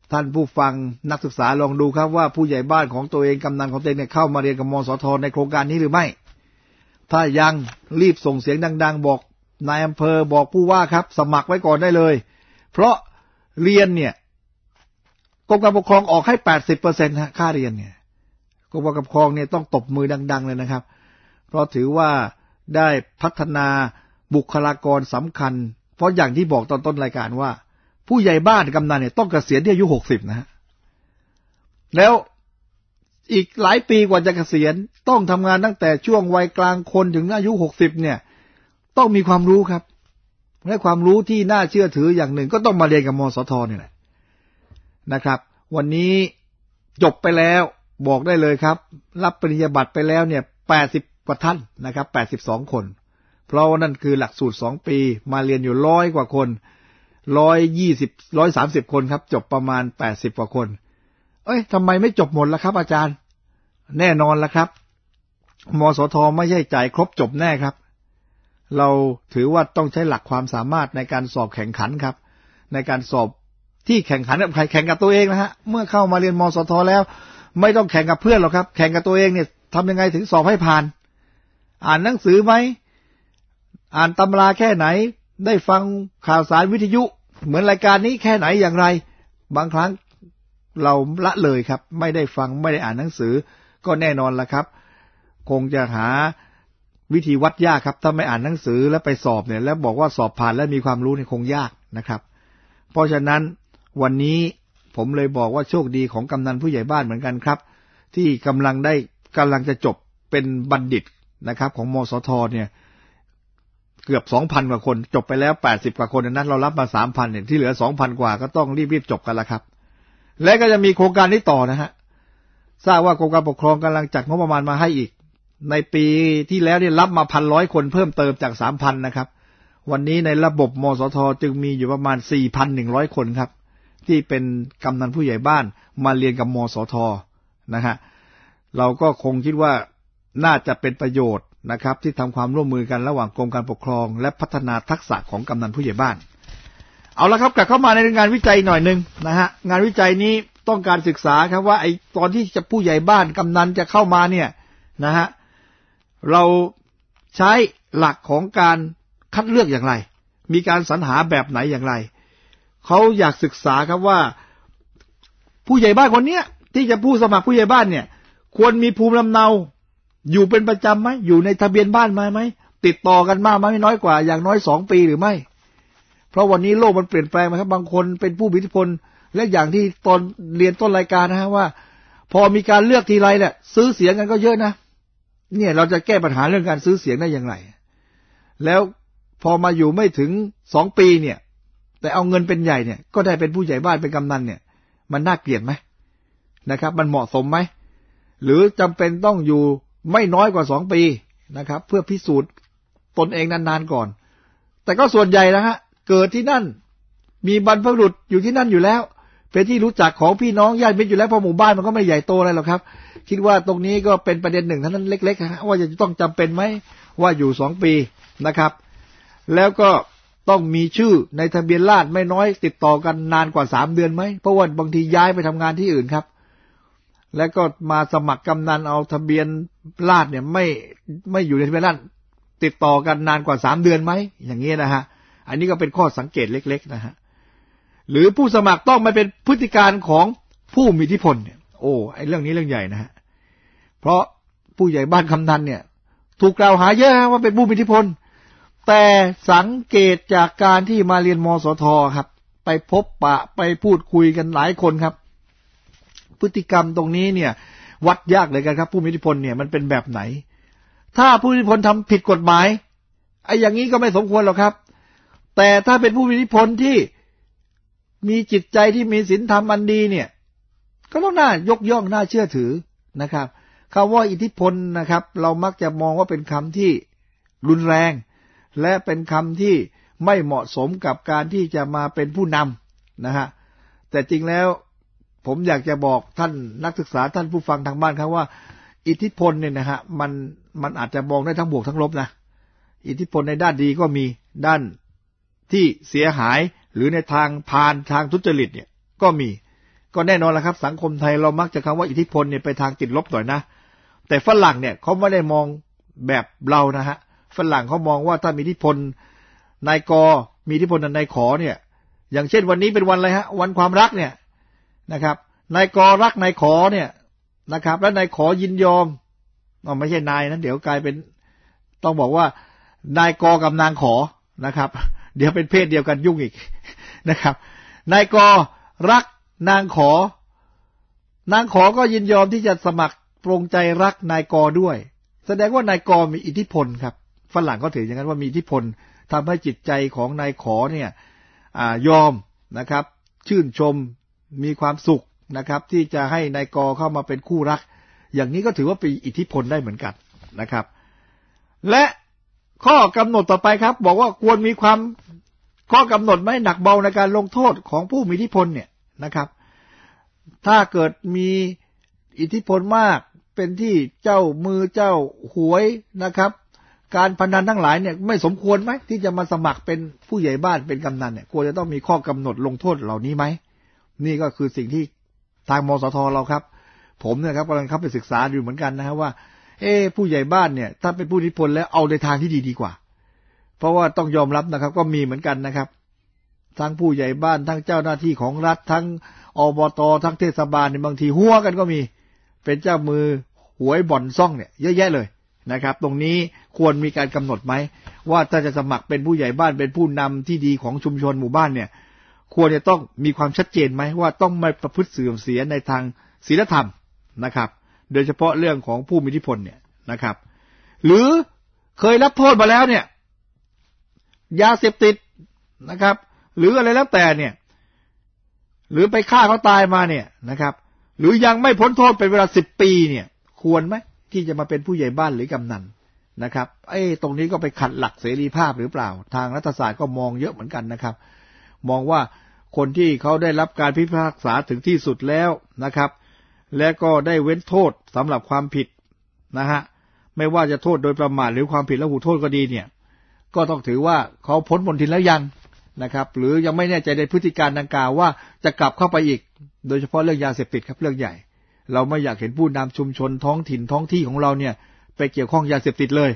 ท่านผู้ฟังนักศึกษาลองดูครับว่าผู้ใหญ่บ้านของตัวเองกำนันของตัวเองเนี่ยเข้ามาเรียนกับมสท.ในโครงการนี้หรือไม่ถ้ายังรีบส่งเสียงดังๆบอกนายอำเภอบอกผู้ว่าครับสมัครไว้ก่อนได้เลยเพราะเรียนเนี่ยกรมการปกครองออกให้ แปดสิบเปอร์เซ็นต์ ฮะค่าเรียนเนี่ยกรมการปกครองเนี่ยต้องตบมือดังๆเลยนะครับเพราะถือว่าได้พัฒนาบุคลากรสำคัญเพราะอย่างที่บอกตอนต้นรายการว่าผู้ใหญ่บ้านกำนันเนี่ยต้องเกษียณที่อายุหกสิบนะฮะแล้วอีกหลายปีกว่าจะเกษียณต้องทำงานตั้งแต่ช่วงวัยกลางคนถึงอายุหกสิบเนี่ยต้องมีความรู้ครับและความรู้ที่น่าเชื่อถืออย่างหนึ่งก็ต้องมาเรียนกับมสท.นี่แหละนะครับวันนี้จบไปแล้วบอกได้เลยครับรับปริญญาบัตรไปแล้วเนี่ยแปดสิบกว่าท่านนะครับแปดสิบสองคนเพราะว่านั่นคือหลักสูตรสองปีมาเรียนอยู่ร้อยกว่าคนหนึ่งร้อยยี่สิบ หนึ่งร้อยสามสิบคนครับจบประมาณแปดสิบกว่าคนเอ้ยทำไมไม่จบหมดล่ะครับอาจารย์แน่นอนล่ะครับมสท.ไม่ใช่จ่ายครบจบแน่ครับเราถือว่าต้องใช้หลักความสามารถในการสอบแข่งขันครับในการสอบที่แข่งขันกับใครแข่งกับตัวเองนะฮะเมื่อเข้ามาเรียนมสท.แล้วไม่ต้องแข่งกับเพื่อนหรอกครับแข่งกับตัวเองเนี่ยทำยังไงถึงสอบให้ผ่านอ่านหนังสือไหมอ่านตำราแค่ไหนได้ฟังข่าวสารวิทยุเหมือนรายการนี้แค่ไหนอย่างไรบางครั้งเราละเลยครับไม่ได้ฟังไม่ได้อ่านหนังสือก็แน่นอนละครับคงจะหาวิธีวัดยากครับถ้าไม่อ่านหนังสือแล้วไปสอบเนี่ยแล้วบอกว่าสอบผ่านและมีความรู้เนี่ยคงยากนะครับเพราะฉะนั้นวันนี้ผมเลยบอกว่าโชคดีของกำนันผู้ใหญ่บ้านเหมือนกันครับที่กำลังได้กำลังจะจบเป็นบัณฑิตนะครับของมสท.เนี่ยเกือบ สองพัน กว่าคนจบไปแล้วแปดสิบกว่าคนนั้นเรารับมา สามพัน เนี่ยที่เหลือ สองพัน กว่าก็ต้องรีบๆจบกันละครับและก็จะมีโครงการนี้ต่อนะฮะทราบว่ากรมการปกครองกำลังจัดงบประมาณมาให้อีกในปีที่แล้วเนี่ยรับมา หนึ่งพันร้อย คนเพิ่มเติมจาก สามพัน นะครับวันนี้ในระบบมสท.จึงมีอยู่ประมาณ สี่พันหนึ่งร้อย คนครับที่เป็นกำนันผู้ใหญ่บ้านมาเรียนกับมสท.นะฮะเราก็คงคิดว่าน่าจะเป็นประโยชน์นะครับที่ทำความร่วมมือกันระหว่างกรมการปกครองและพัฒนาทักษะของกำนันผู้ใหญ่บ้านเอาละครับกลับเข้ามาในงานวิจัยหน่อยนึงนะฮะงานวิจัยนี้ต้องการศึกษาครับว่าไอ้ตอนที่จะผู้ใหญ่บ้านกำนันจะเข้ามาเนี่ยนะฮะเราใช้หลักของการคัดเลือกอย่างไรมีการสรรหาแบบไหนอย่างไรเขาอยากศึกษาครับว่าผู้ใหญ่บ้านคนเนี้ยที่จะผู้สมัครผู้ใหญ่บ้านเนี่ยควรมีภูมิลำเนาอยู่เป็นประจำไหมอยู่ในทะเบียนบ้านมาไหมติดต่อกันมากไหมไม่น้อยกว่าอย่างน้อยสองปีหรือไม่เพราะวันนี้โลกมันเปลี่ยนแปลงนะครับบางคนเป็นผู้มีอิทธิพลและอย่างที่ตอนเรียนต้นรายการนะฮะว่าพอมีการเลือกทีไรเนี่ยซื้อเสียงกันก็เยอะนะเนี่ยเราจะแก้ปัญหาเรื่องการซื้อเสียงได้อย่างไรแล้วพอมาอยู่ไม่ถึงสองปีเนี่ยแต่เอาเงินเป็นใหญ่เนี่ยก็ได้เป็นผู้ใหญ่บ้านเป็นกำนันเนี่ยมันน่าเกลียดไหมนะครับมันเหมาะสมไหมหรือจำเป็นต้องอยู่ไม่น้อยกว่าสองปีนะครับเพื่อพิสูจน์ตนเองนานๆก่อนแต่ก็ส่วนใหญ่นะฮะเกิดที่นั่นมีบรรพบุรุษอยู่ที่นั่นอยู่แล้วเป็นที่รู้จักของพี่น้องญาติมิตรอยู่แล้วเพราะหมู่บ้านมันก็ไม่ใหญ่โตอะไรหรอกครับคิดว่าตรงนี้ก็เป็นประเด็นหนึ่งเท่านั้นเล็กๆฮะว่าจะต้องจำเป็นไหมว่าอยู่สองปีนะครับแล้วก็ต้องมีชื่อในทะเบียนราษฎร์ไม่น้อยติดต่อกันนานกว่าสามเดือนไหมเพราะว่าบางทีย้ายไปทำงานที่อื่นครับแล้วก็มาสมัครกำนันเอาทะเบียนราษฎร์เนี่ยไม่ไม่อยู่ในทะเบียนราษฎร์ติดต่อกันนานกว่าสามเดือนไหมอย่างนี้นะฮะอันนี้ก็เป็นข้อสังเกตเล็กๆนะฮะหรือผู้สมัครต้องไม่เป็นพฤติการของผู้มีอิทธิพลเนี่ยโอ้ไอ้เรื่องนี้เรื่องใหญ่นะฮะเพราะผู้ใหญ่บ้านกำนันเนี่ยถูกกล่าวหาเยอะว่าเป็นผู้มีอิทธิพลแต่สังเกตจากการที่มาเรียนมสท.ครับไปพบปะไปพูดคุยกันหลายคนครับพฤติกรรมตรงนี้เนี่ยวัดยากเลยกันครับผู้มีอิทธิพลเนี่ยมันเป็นแบบไหนถ้าผู้มีอิทธิพลทำผิดกฎหมายไอ้อย่างนี้ก็ไม่สมควรหรอกครับแต่ถ้าเป็นผู้มีอิทธิพลที่มีจิตใจที่มีศีลธรรมอันดีเนี่ยก็ต้องน่ายกย่องน่าเชื่อถือนะครับคำว่าอิทธิพลนะครับเรามักจะมองว่าเป็นคำที่รุนแรงและเป็นคำที่ไม่เหมาะสมกับการที่จะมาเป็นผู้นำนะฮะแต่จริงแล้วผมอยากจะบอกท่านนักศึกษาท่านผู้ฟังทางบ้านครับว่าอิทธิพลเนี่ยนะฮะมันมันอาจจะมองได้ทั้งบวกทั้งลบนะอิทธิพลในด้านดีก็มีด้านที่เสียหายหรือในทางพาลทางทุจริตเนี่ยก็มีก็แน่นอนแล้วครับสังคมไทยเรามักจะคำว่าอิทธิพลเนี่ยไปทางติดลบหน่อยนะแต่ฝรั่งเนี่ยเขาไม่ได้มองแบบเรานะฮะฝรั่งเขามองว่าถ้ามีอิทธิพลนายกมีอิทธิพลนายขอเนี่ยอย่างเช่นวันนี้เป็นวันอะไรฮะวันความรักเนี่ยนะครับนายกรักนายขอเนี่ยนะครับและนายขอยินยอมอ๋อไม่ใช่นายนะเดี๋ยวกลายเป็นต้องบอกว่านายกกับนางขอนะครับเดี๋ยวเป็นเพศเดียวกันยุ่งอีกนะครับนายกรักนางขอนางขอก็ยินยอมที่จะสมัครปรงใจรักนายกด้วยแสดงว่านายกมีอิทธิพลครับฝรั่งก็ถืออย่างนั้นว่ามีอิทธิพลทำให้จิตใจของนายขอเนี่ยอ่ายอมนะครับชื่นชมมีความสุขนะครับที่จะให้นายกเข้ามาเป็นคู่รักอย่างนี้ก็ถือว่าเป็นอิทธิพลได้เหมือนกันนะครับและข้อกำหนดต่อไปครับบอกว่าควรมีความข้อกำหนดไม่หนักเบาในการลงโทษของผู้มีอิทธิพลเนี่ยนะครับถ้าเกิดมีอิทธิพลมากเป็นที่เจ้ามือเจ้าหวยนะครับการพนันทั้งหลายเนี่ยไม่สมควรไหมที่จะมาสมัครเป็นผู้ใหญ่บ้านเป็นกำนันเนี่ยควรจะต้องมีข้อกำหนดลงโทษเหล่านี้ไหมนี่ก็คือสิ่งที่ทางมสทเราครับผมเนี่ยครับกำลังเข้าไปศึกษาอยู่เหมือนกันนะฮะว่าเอ๊ะผู้ใหญ่บ้านเนี่ยถ้าเป็นผู้อิทธิพลแล้วเอาในทางที่ดีดีกว่าเพราะว่าต้องยอมรับนะครับก็มีเหมือนกันนะครับทั้งผู้ใหญ่บ้านทั้งเจ้าหน้าที่ของรัฐทั้งอบตทั้งเทศบาลเนี่ยบางทีหัวกันก็มีเป็นเจ้ามือหวยบ่อนซ่องเนี่ยเยอะแยะเลยนะครับตรงนี้ควรมีการกำหนดไหมว่าถ้าจะสมัครเป็นผู้ใหญ่บ้านเป็นผู้นำที่ดีของชุมชนหมู่บ้านเนี่ยควรจะต้องมีความชัดเจนไหมว่าต้องไม่ประพฤติเสื่อมเสียในทางศีลธรรมนะครับโดยเฉพาะเรื่องของผู้มีอิทธิพลเนี่ยนะครับหรือเคยรับโทษมาแล้วเนี่ยยาเสพติดนะครับหรืออะไรแล้วแต่เนี่ยหรือไปฆ่าเขาตายมาเนี่ยนะครับหรือยังไม่พ้นโทษเป็นเวลาสิบปีเนี่ยควรไหมที่จะมาเป็นผู้ใหญ่บ้านหรือกำนันนะครับไอ้ตรงนี้ก็ไปขัดหลักเสรีภาพหรือเปล่าทางรัฐศาสตร์ก็มองเยอะเหมือนกันนะครับมองว่าคนที่เขาได้รับการพิพากษาถึงที่สุดแล้วนะครับและก็ได้เว้นโทษสำหรับความผิดนะฮะไม่ว่าจะโทษโดยประมาทหรือความผิดละหูโทษก็ดีเนี่ยก็ต้องถือว่าเขาพ้นมลทินแล้วยังนะครับหรือยังไม่แน่ใจในพฤติการดังกล่าวว่าจะกลับเข้าไปอีกโดยเฉพาะเรื่องยาเสพติดครับเรื่องใหญ่เราไม่อยากเห็นผู้นำชุมชนท้องถิ่นท้องที่ของเราเนี่ยไปเกี่ยวข้องยาเสพติดเลย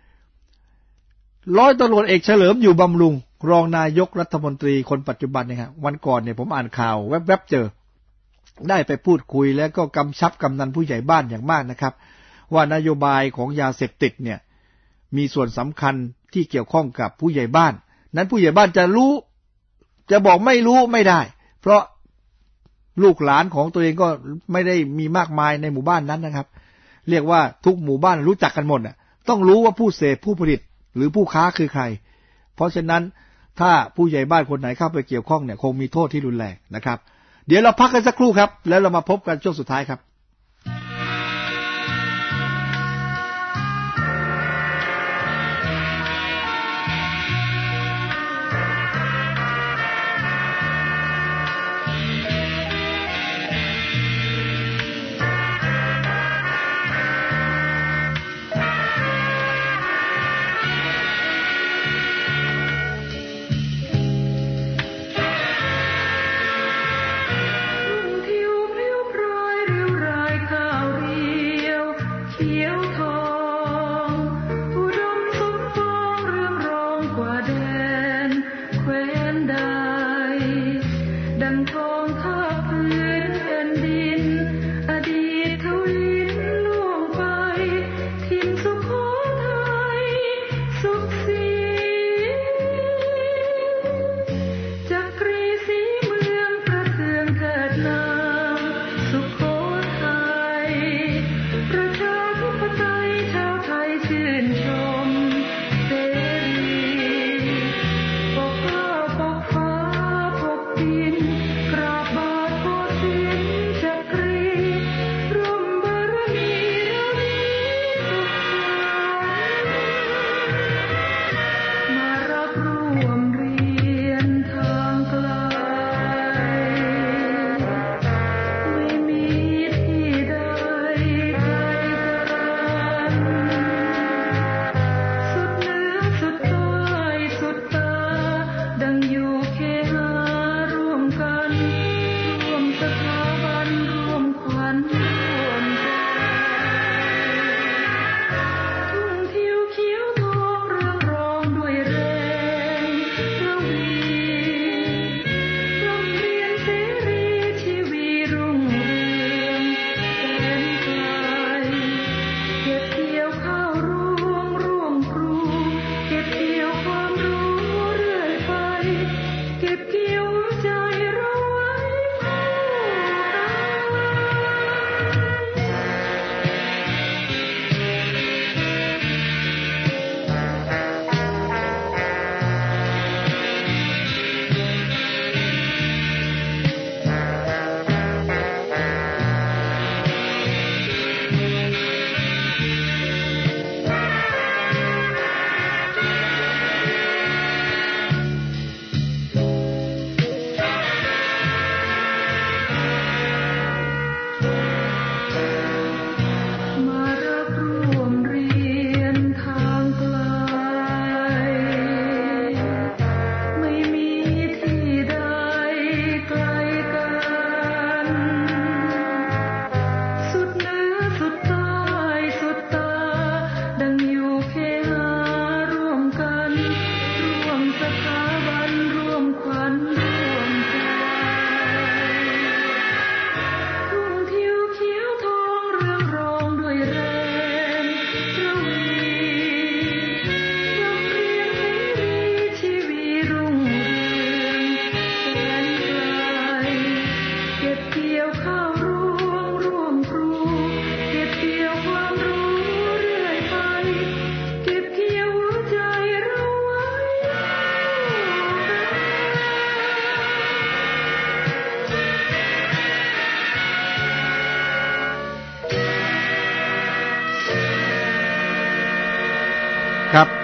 ร้อยตำรวจเอกเฉลิมอยู่บำรุงรองนายกรัฐมนตรีคนปัจจุบันเนี่ยครับวันก่อนเนี่ยผมอ่านข่าวแวบๆเจอได้ไปพูดคุยแล้วก็กำชับกำนันผู้ใหญ่บ้านอย่างมากนะครับว่านโยบายของยาเสพติดเนี่ยมีส่วนสำคัญที่เกี่ยวข้องกับผู้ใหญ่บ้านนั้นผู้ใหญ่บ้านจะรู้จะบอกไม่รู้ไม่ได้เพราะลูกหลานของตัวเองก็ไม่ได้มีมากมายในหมู่บ้านนั้นนะครับเรียกว่าทุกหมู่บ้านรู้จักกันหมดน่ะต้องรู้ว่าผู้เสพผู้ผลิตหรือผู้ค้าคือใครเพราะฉะนั้นถ้าผู้ใหญ่บ้านคนไหนเข้าไปเกี่ยวข้องเนี่ยคงมีโทษที่รุนแรงนะครับเดี๋ยวเราพักกันสักครู่ครับแล้วเรามาพบกันช่วงสุดท้ายครับทิวพลิ้วพรอยเร็ว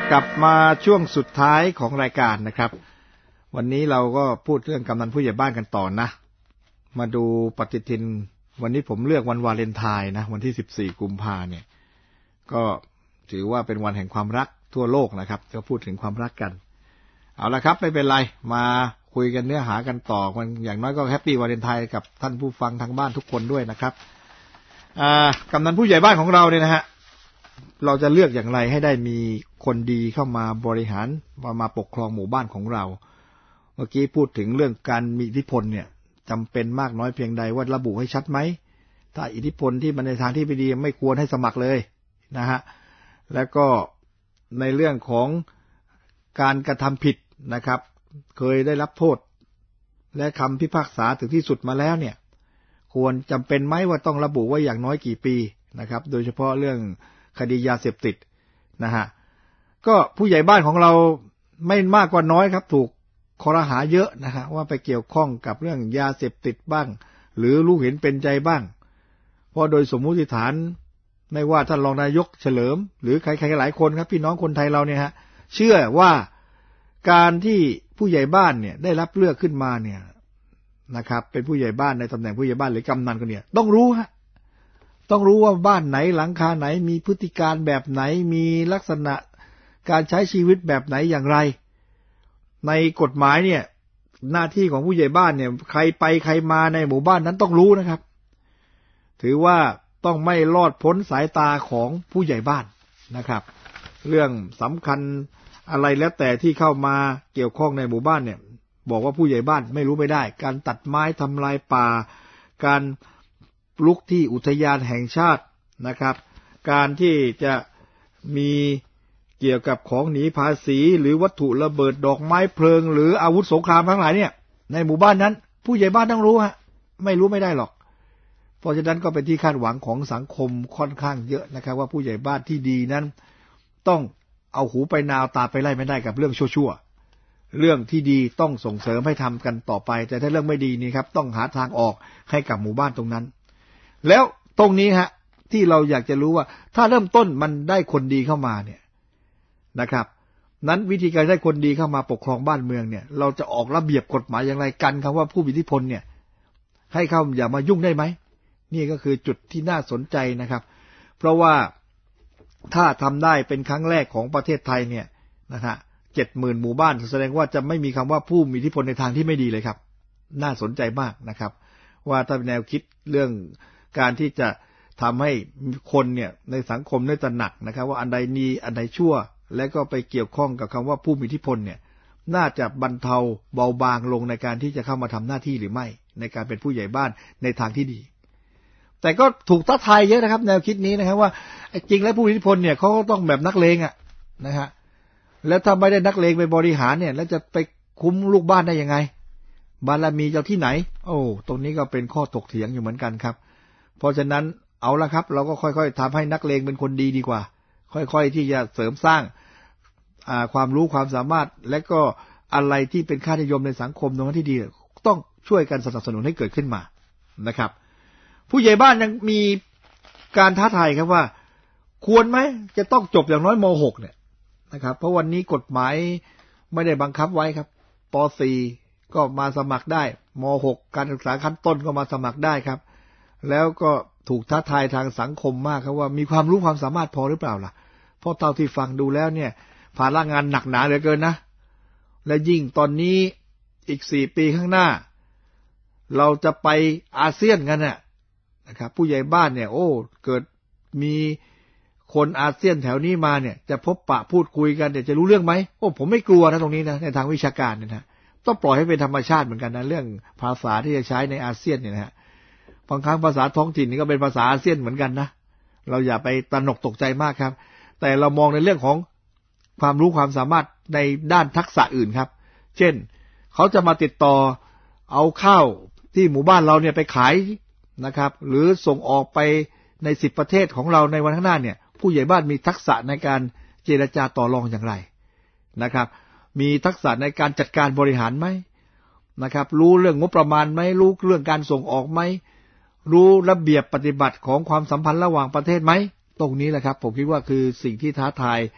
กลับมาช่วงสุดท้ายของรายการนะครับวันนี้เราก็พูดเรื่องกำนันผู้ใหญ่บ้านกันต่อนะมาดูปฏิทินวันนี้ผมเลือกวันวาเลนไทน์นะวันที่สิบสี่กุมภาพันธ์เนี่ยก็ถือว่าเป็นวันแห่งความรักทั่วโลกนะครับก็พูดถึงความรักกันเอาละครับไม่เป็นไรมาคุยกันเนื้อหากันต่อมันอย่างน้อยก็แฮปปี้วาเลนไทน์กับท่านผู้ฟังทางบ้านทุกคนด้วยนะครับอ่ากำนันผู้ใหญ่บ้านของเราเนี่ยนะฮะเราจะเลือกอย่างไรให้ได้มีคนดีเข้ามาบริหารมามาปกครองหมู่บ้านของเราเมื่อกี้พูดถึงเรื่องการมีอิทธิพลเนี่ยจำเป็นมากน้อยเพียงใดว่าระบุให้ชัดไหมถ้าอิทธิพลที่มันในทางที่ไม่ดีไม่ควรให้สมัครเลยนะฮะแล้วก็ในเรื่องของการกระทำผิดนะครับเคยได้รับโทษและคำพิพากษาถึงที่สุดมาแล้วเนี่ยควรจำเป็นไหมว่าต้องระบุไว้อย่างน้อยกี่ปีนะครับโดยเฉพาะเรื่องคดียาเสพติดนะฮะก็ผู้ใหญ่บ้านของเราไม่มากกว่าน้อยครับถูกครหาเยอะนะฮะว่าไปเกี่ยวข้องกับเรื่องยาเสพติดบ้างหรือรู้เห็นเป็นใจบ้างเพราะโดยสมมุติฐานไม่ว่าท่านรองนายกเฉลิมหรือใครๆหลายคนครับพี่น้องคนไทยเราเนี่ยฮะเชื่อว่าการที่ผู้ใหญ่บ้านเนี่ยได้รับเลือกขึ้นมาเนี่ยนะครับเป็นผู้ใหญ่บ้านในตำแหน่งผู้ใหญ่บ้านหรือกำนันก็เนี่ยต้องรู้ฮะต้องรู้ว่าบ้านไหนหลังคาไหนมีพฤติการแบบไหนมีลักษณะการใช้ชีวิตแบบไหนอย่างไรในกฎหมายเนี่ยหน้าที่ของผู้ใหญ่บ้านเนี่ยใครไปใครมาในหมู่บ้านนั้นต้องรู้นะครับถือว่าต้องไม่รอดพ้นสายตาของผู้ใหญ่บ้านนะครับเรื่องสำคัญอะไรแล้วแต่ที่เข้ามาเกี่ยวข้องในหมู่บ้านเนี่ยบอกว่าผู้ใหญ่บ้านไม่รู้ไม่ได้การตัดไม้ทำลายป่าการลุกที่อุทยานแห่งชาตินะครับการที่จะมีเกี่ยวกับของหนีภาษีหรือวัตถุระเบิดดอกไม้เพลิงหรืออาวุธสงครามทั้งหลายเนี่ยในหมู่บ้านนั้นผู้ใหญ่บ้านต้องรู้ฮะไม่รู้ไม่ได้หรอกเพราะฉะนั้นก็เป็นที่คาดหวังของสังคมค่อนข้างเยอะนะครับว่าผู้ใหญ่บ้านที่ดีนั้นต้องเอาหูไปนาวตาไปไล่ไม่ได้กับเรื่องชั่วๆเรื่องที่ดีต้องส่งเสริมให้ทำกันต่อไปแต่ถ้าเรื่องไม่ดีนี่ครับต้องหาทางออกให้กับหมู่บ้านตรงนั้นแล้วตรงนี้ฮะที่เราอยากจะรู้ว่าถ้าเริ่มต้นมันได้คนดีเข้ามาเนี่ยนะครับนั้นวิธีการได้คนดีเข้ามาปกครองบ้านเมืองเนี่ยเราจะออกระเบียบกฎหมายอย่างไรกันคำว่าผู้มีอิทธิพลเนี่ยให้เข้าอย่ามายุ่งได้ไหมนี่ก็คือจุดที่น่าสนใจนะครับเพราะว่าถ้าทำได้เป็นครั้งแรกของประเทศไทยเนี่ยนะฮะเจ็ดหมื่นหมู่บ้านแสดงว่าจะไม่มีคำว่าผู้มีอิทธิพลในทางที่ไม่ดีเลยครับน่าสนใจมากนะครับว่าถ้าแนวคิดเรื่องการที่จะทำให้คนเนี่ยในสังคมได้ตระหนักนะครับว่าอันใดดีอันใดชั่วและก็ไปเกี่ยวข้องกับคำว่าผู้มีอิทธิพลเนี่ยน่าจะบรรเทาเบาบางลงในการที่จะเข้ามาทำหน้าที่หรือไม่ในการเป็นผู้ใหญ่บ้านในทางที่ดีแต่ก็ถูกท้าทายเยอะนะครับแนวคิดนี้นะครับว่าจริงแล้วผู้มีอิทธิพลเนี่ยเขาก็ต้องแบบนักเลงอ่ะนะฮะแล้วถ้าไม่ได้นักเลงไปบริหารเนี่ยแล้วจะไปคุ้มลูกบ้านได้ยังไงบารมีเจ้าที่ไหนโอ้ตรงนี้ก็เป็นข้อถกเถียงอยู่เหมือนกันครับเพราะฉะนั้นเอาละครับเราก็ค่อยๆทำให้นักเลงเป็นคนดีดีกว่าค่อยๆที่จะเสริมสร้างความรู้ความสามารถและก็อะไรที่เป็นค่านิยมในสังคมตรงนั้นที่ดีต้องช่วยกันสนับสนุนให้เกิดขึ้นมานะครับผู้ใหญ่บ้านยังมีการท้าทายครับว่าควรไหมจะต้องจบอย่างน้อยม หก เนี่ยนะครับเพราะวันนี้กฎหมายไม่ได้บังคับไว้ครับป สี่ ก็มาสมัครได้ม หก การศึกษาขั้นต้นก็มาสมัครได้ครับแล้วก็ถูกท้าทายทางสังคมมากครับว่ามีความรู้ความสามารถพอหรือเปล่าล่ะเพราะเท่าที่ฟังดูแล้วเนี่ยภาระงานหนักหนาเหลือเกินนะและยิ่งตอนนี้อีกสี่ปีข้างหน้าเราจะไปอาเซียนกันน่ะนะครับผู้ใหญ่บ้านเนี่ยโอ้เกิดมีคนอาเซียนแถวนี้มาเนี่ยจะพบปะพูดคุยกันเนี่ยจะรู้เรื่องไหมโอ้ผมไม่กลัวนะตรงนี้นะในทางวิชาการเนี่ยนะต้องปล่อยให้เป็นธรรมชาติเหมือนกันนะเรื่องภาษาที่จะใช้ในอาเซียนเนี่ยนะฮะบางครั้งภาษาท้องถิ่นนี่ก็เป็นภาษาอาเซียนเหมือนกันนะเราอย่าไปตระหนกตกใจมากครับแต่เรามองในเรื่องของความรู้ความสามารถในด้านทักษะอื่นครับเช่นเขาจะมาติดต่อเอาข้าวที่หมู่บ้านเราเนี่ยไปขายนะครับหรือส่งออกไปในสิบประเทศของเราในวันข้างหน้าเนี่ยผู้ใหญ่บ้านมีทักษะในการเจรจาต่อรองอย่างไรนะครับมีทักษะในการจัดการบริหารไหมนะครับรู้เรื่องงบประมาณไหมรู้เรื่องการส่งออกไหมรู้ระเบียบปฏิบัติของความสัมพันธ์ระหว่างประเทศไหมตรงนี้แหละครับผมคิดว่าคือสิ่งที่ท้าทาย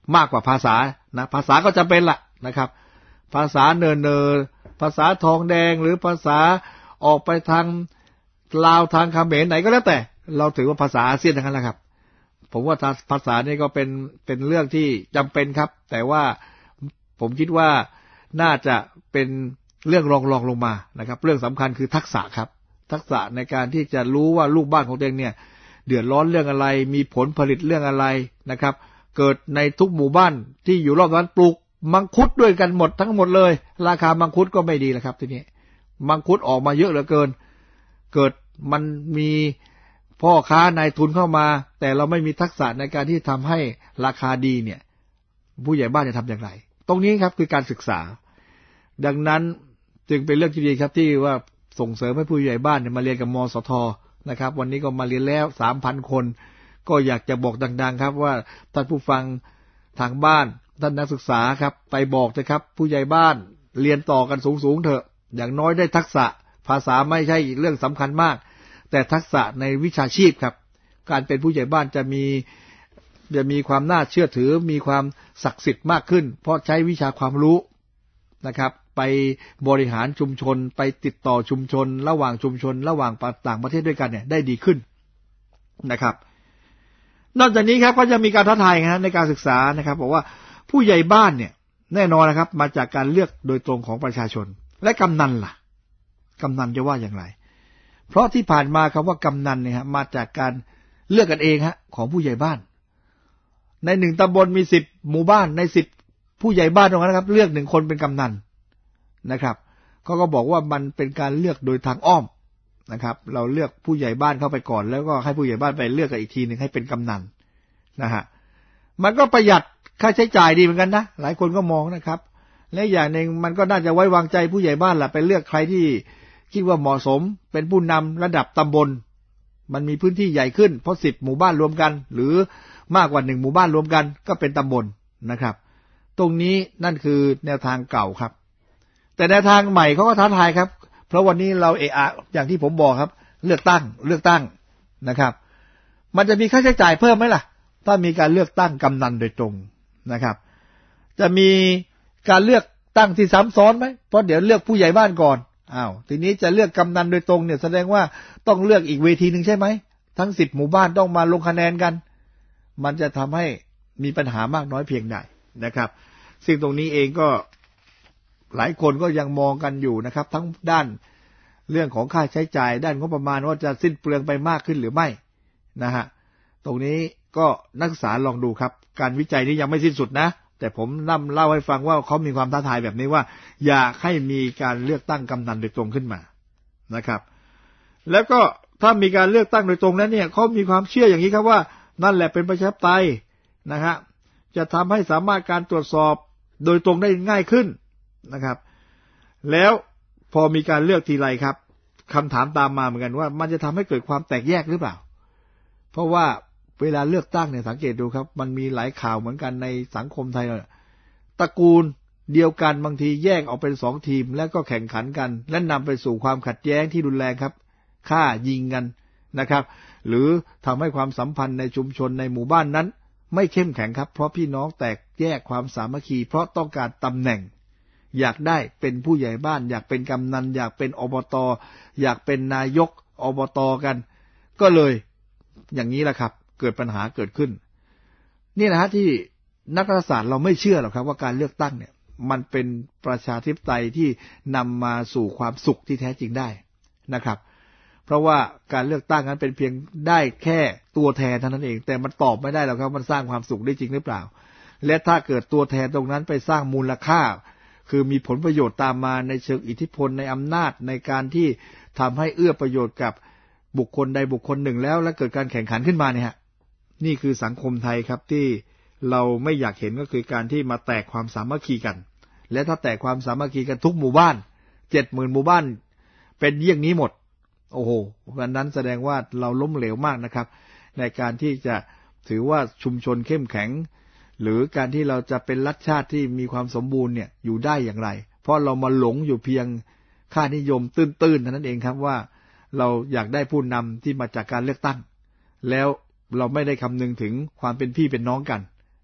มากกว่าภาษานะภาษาก็จำเป็นละนะครับภาษาเนเนอภาษาทองแดงหรือภาษาออกไปทางลาวทางเขมรไหนก็แล้วแต่เราถือว่าภาษาอาเซียนทั้งนั้นแหละครับผมว่าภาษานี่ก็เป็นเป็นเรื่องที่จำเป็นครับแต่ว่าผมคิดว่าน่าจะเป็นเรื่องรองรองลงมานะครับเรื่องสำคัญคือทักษะครับทักษะในการที่จะรู้ว่าลูกบ้านของตัวเองเนี่ยเดือดร้อนเรื่องอะไรมีผลผลิตเรื่องอะไรนะครับเกิดในทุกหมู่บ้านที่อยู่รอบนั้นปลูกมังคุดด้วยกันหมดทั้งหมดเลยราคามังคุดก็ไม่ดีแล้วครับทีนี้มังคุดออกมาเยอะเหลือเกินเกิดมันมีพ่อค้านายทุนเข้ามาแต่เราไม่มีทักษะในการที่ทำให้ราคาดีเนี่ยผู้ใหญ่บ้านจะทำอย่างไรตรงนี้ครับคือการศึกษาดังนั้นจึงเป็นเรื่องที่ดีครับที่ว่าส่งเสริมให้ผู้ใหญ่บ้านเนี่ยมาเรียนกับมสท.นะครับวันนี้ก็มาเรียนแล้ว สามพัน คนก็อยากจะบอกดังๆครับว่าท่านผู้ฟังทางบ้านท่านนักศึกษาครับไปบอกเลยครับผู้ใหญ่บ้านเรียนต่อกันสูงๆเถอะอย่างน้อยได้ทักษะภาษาไม่ใช่เรื่องสำคัญมากแต่ทักษะในวิชาชีพครับการเป็นผู้ใหญ่บ้านจะมีจะมีความน่าเชื่อถือมีความศักดิ์สิทธิ์มากขึ้นเพราะใช้วิชาความรู้นะครับไปบริหารชุมชนไปติดต่อชุมชนระหว่างชุมชนระหว่างต่างประเทศด้วยกันเนี่ยได้ดีขึ้นนะครับนอกจากนี้ครับก็จะมีการท้าทายนะในการศึกษานะครับบอกว่าผู้ใหญ่บ้านเนี่ยแน่นอนนะครับมาจากการเลือกโดยตรงของประชาชนและกำนันล่ะกำนันจะว่าอย่างไรเพราะที่ผ่านมาคำว่ากำนันเนี่ยฮะมาจากการเลือกกันเองฮะของผู้ใหญ่บ้านในหนึ่งตำบลมีสิบหมู่บ้านในสิบผู้ใหญ่บ้านตรงนั้นนะครับเลือกหนึ่งคนเป็นกำนันนะครับเขาก็บอกว่ามันเป็นการเลือกโดยทางอ้อมนะครับเราเลือกผู้ใหญ่บ้านเข้าไปก่อนแล้วก็ให้ผู้ใหญ่บ้านไปเลือกกันอีกทีนึงให้เป็นกำนันนะฮะมันก็ประหยัดค่าใช้จ่ายดีเหมือนกันนะหลายคนก็มองนะครับและอย่างนึงมันก็น่าจะไว้วางใจผู้ใหญ่บ้านล่ะไปเลือกใครที่คิดว่าเหมาะสมเป็นผู้นำระดับตำบลมันมีพื้นที่ใหญ่ขึ้นเพราะสิบหมู่บ้านรวมกันหรือมากกว่าหนึ่งหมู่บ้านรวมกันก็เป็นตำบลนะครับตรงนี้นั่นคือแนวทางเก่าครับแต่แนวทางใหม่เขาก็ท้าทายครับเพราะวันนี้เราเอะอะอย่างที่ผมบอกครับเลือกตั้งเลือกตั้งนะครับมันจะมีค่าใช้จ่ายเพิ่มไหมล่ะถ้ามีการเลือกตั้งกำนันโดยตรงนะครับจะมีการเลือกตั้งที่ซ้ำซ้อนไหมเพราะเดี๋ยวเลือกผู้ใหญ่บ้านก่อนอ้าวทีนี้จะเลือกกำนันโดยตรงเนี่ยแสดงว่าต้องเลือกอีกเวทีนึงใช่ไหมทั้งสิบหมู่บ้านต้องมาลงคะแนนกันมันจะทำให้มีปัญหามากน้อยเพียงใดนะครับซึ่งตรงนี้เองก็หลายคนก็ยังมองกันอยู่นะครับทั้งด้านเรื่องของค่าใช้จ่ายด้านงบประมาณว่าจะสิ้นเปลืองไปมากขึ้นหรือไม่นะฮะตรงนี้ก็นักศึกษาลองดูครับการวิจัยนี้ยังไม่สิ้นสุดนะแต่ผมนำเล่าให้ฟังว่าเขามีความท้าทายแบบนี้ว่าอยากให้มีการเลือกตั้งกำนันโดยตรงขึ้นมานะครับแล้วก็ถ้ามีการเลือกตั้งโดยตรงนั้นเนี่ยเขามีความเชื่ออย่างนี้ครับว่านั่นแหละเป็นประชาธิปไตยนะฮะจะทำให้สามารถการตรวจสอบโดยตรงได้ง่ายขึ้นนะครับแล้วพอมีการเลือกทีไรครับคำถามตามมาเหมือนกันว่ามันจะทำให้เกิดความแตกแยกหรือเปล่าเพราะว่าเวลาเลือกตั้งเนี่ยสังเกตดูครับมันมีหลายข่าวเหมือนกันในสังคมไทยตระกูลเดียวกันบางทีแยกออกเป็นสองทีมแล้วก็แข่งขันกันและนำไปสู่ความขัดแย้งที่รุนแรงครับฆ่ายิงกันนะครับหรือทำให้ความสัมพันธ์ในชุมชนในหมู่บ้านนั้นไม่เข้มแข็งครับเพราะพี่น้องแตกแยกความสามัคคีเพราะต้องการตำแหน่งอยากได้เป็นผู้ใหญ่บ้านอยากเป็นกำนันอยากเป็นอบต.อยากเป็นนายกอบต.กันก็เลยอย่างนี้แหละครับเกิดปัญหาเกิดขึ้นนี่นะฮะที่นักรัฐศาสตร์เราไม่เชื่อหรอกครับว่าการเลือกตั้งเนี่ยมันเป็นประชาธิปไตยที่นำมาสู่ความสุขที่แท้จริงได้นะครับเพราะว่าการเลือกตั้งนั้นเป็นเพียงได้แค่ตัวแทนเท่านั้นเองแต่มันตอบไม่ได้หรอกครับมันสร้างความสุขได้จริงหรือเปล่าและถ้าเกิดตัวแทนตรงนั้นไปสร้างมูลค่าคือมีผลประโยชน์ตามมาในเชิงอิทธิพลในอำนาจในการที่ทำให้เอื้อประโยชน์กับบุคคลใดบุคคลหนึ่งแล้วและเกิดการแข่งขันขึ้นมาเนี่ยฮะนี่คือสังคมไทยครับที่เราไม่อยากเห็นก็คือการที่มาแตกความสามัคคีกันและถ้าแตกความสามัคคีกันทุกหมู่บ้าน เจ็ดหมื่น หมู่บ้านเป็นเยี่ยงนี้หมดโอ้โหวันนั้นแสดงว่าเราล้มเหลวมากนะครับในการที่จะถือว่าชุมชนเข้มแข็งหรือการที่เราจะเป็นรัฐชาติที่มีความสมบูรณ์เนี่ยอยู่ได้อย่างไรเพราะเรามาหลงอยู่เพียงค่านิยมตื้นๆเท่านั้นเองครับว่าเราอยากได้ผู้นำที่มาจากการเลือกตั้งแล้วเราไม่ได้คำนึงถึงความเป็นพี่เป็นน้องกัน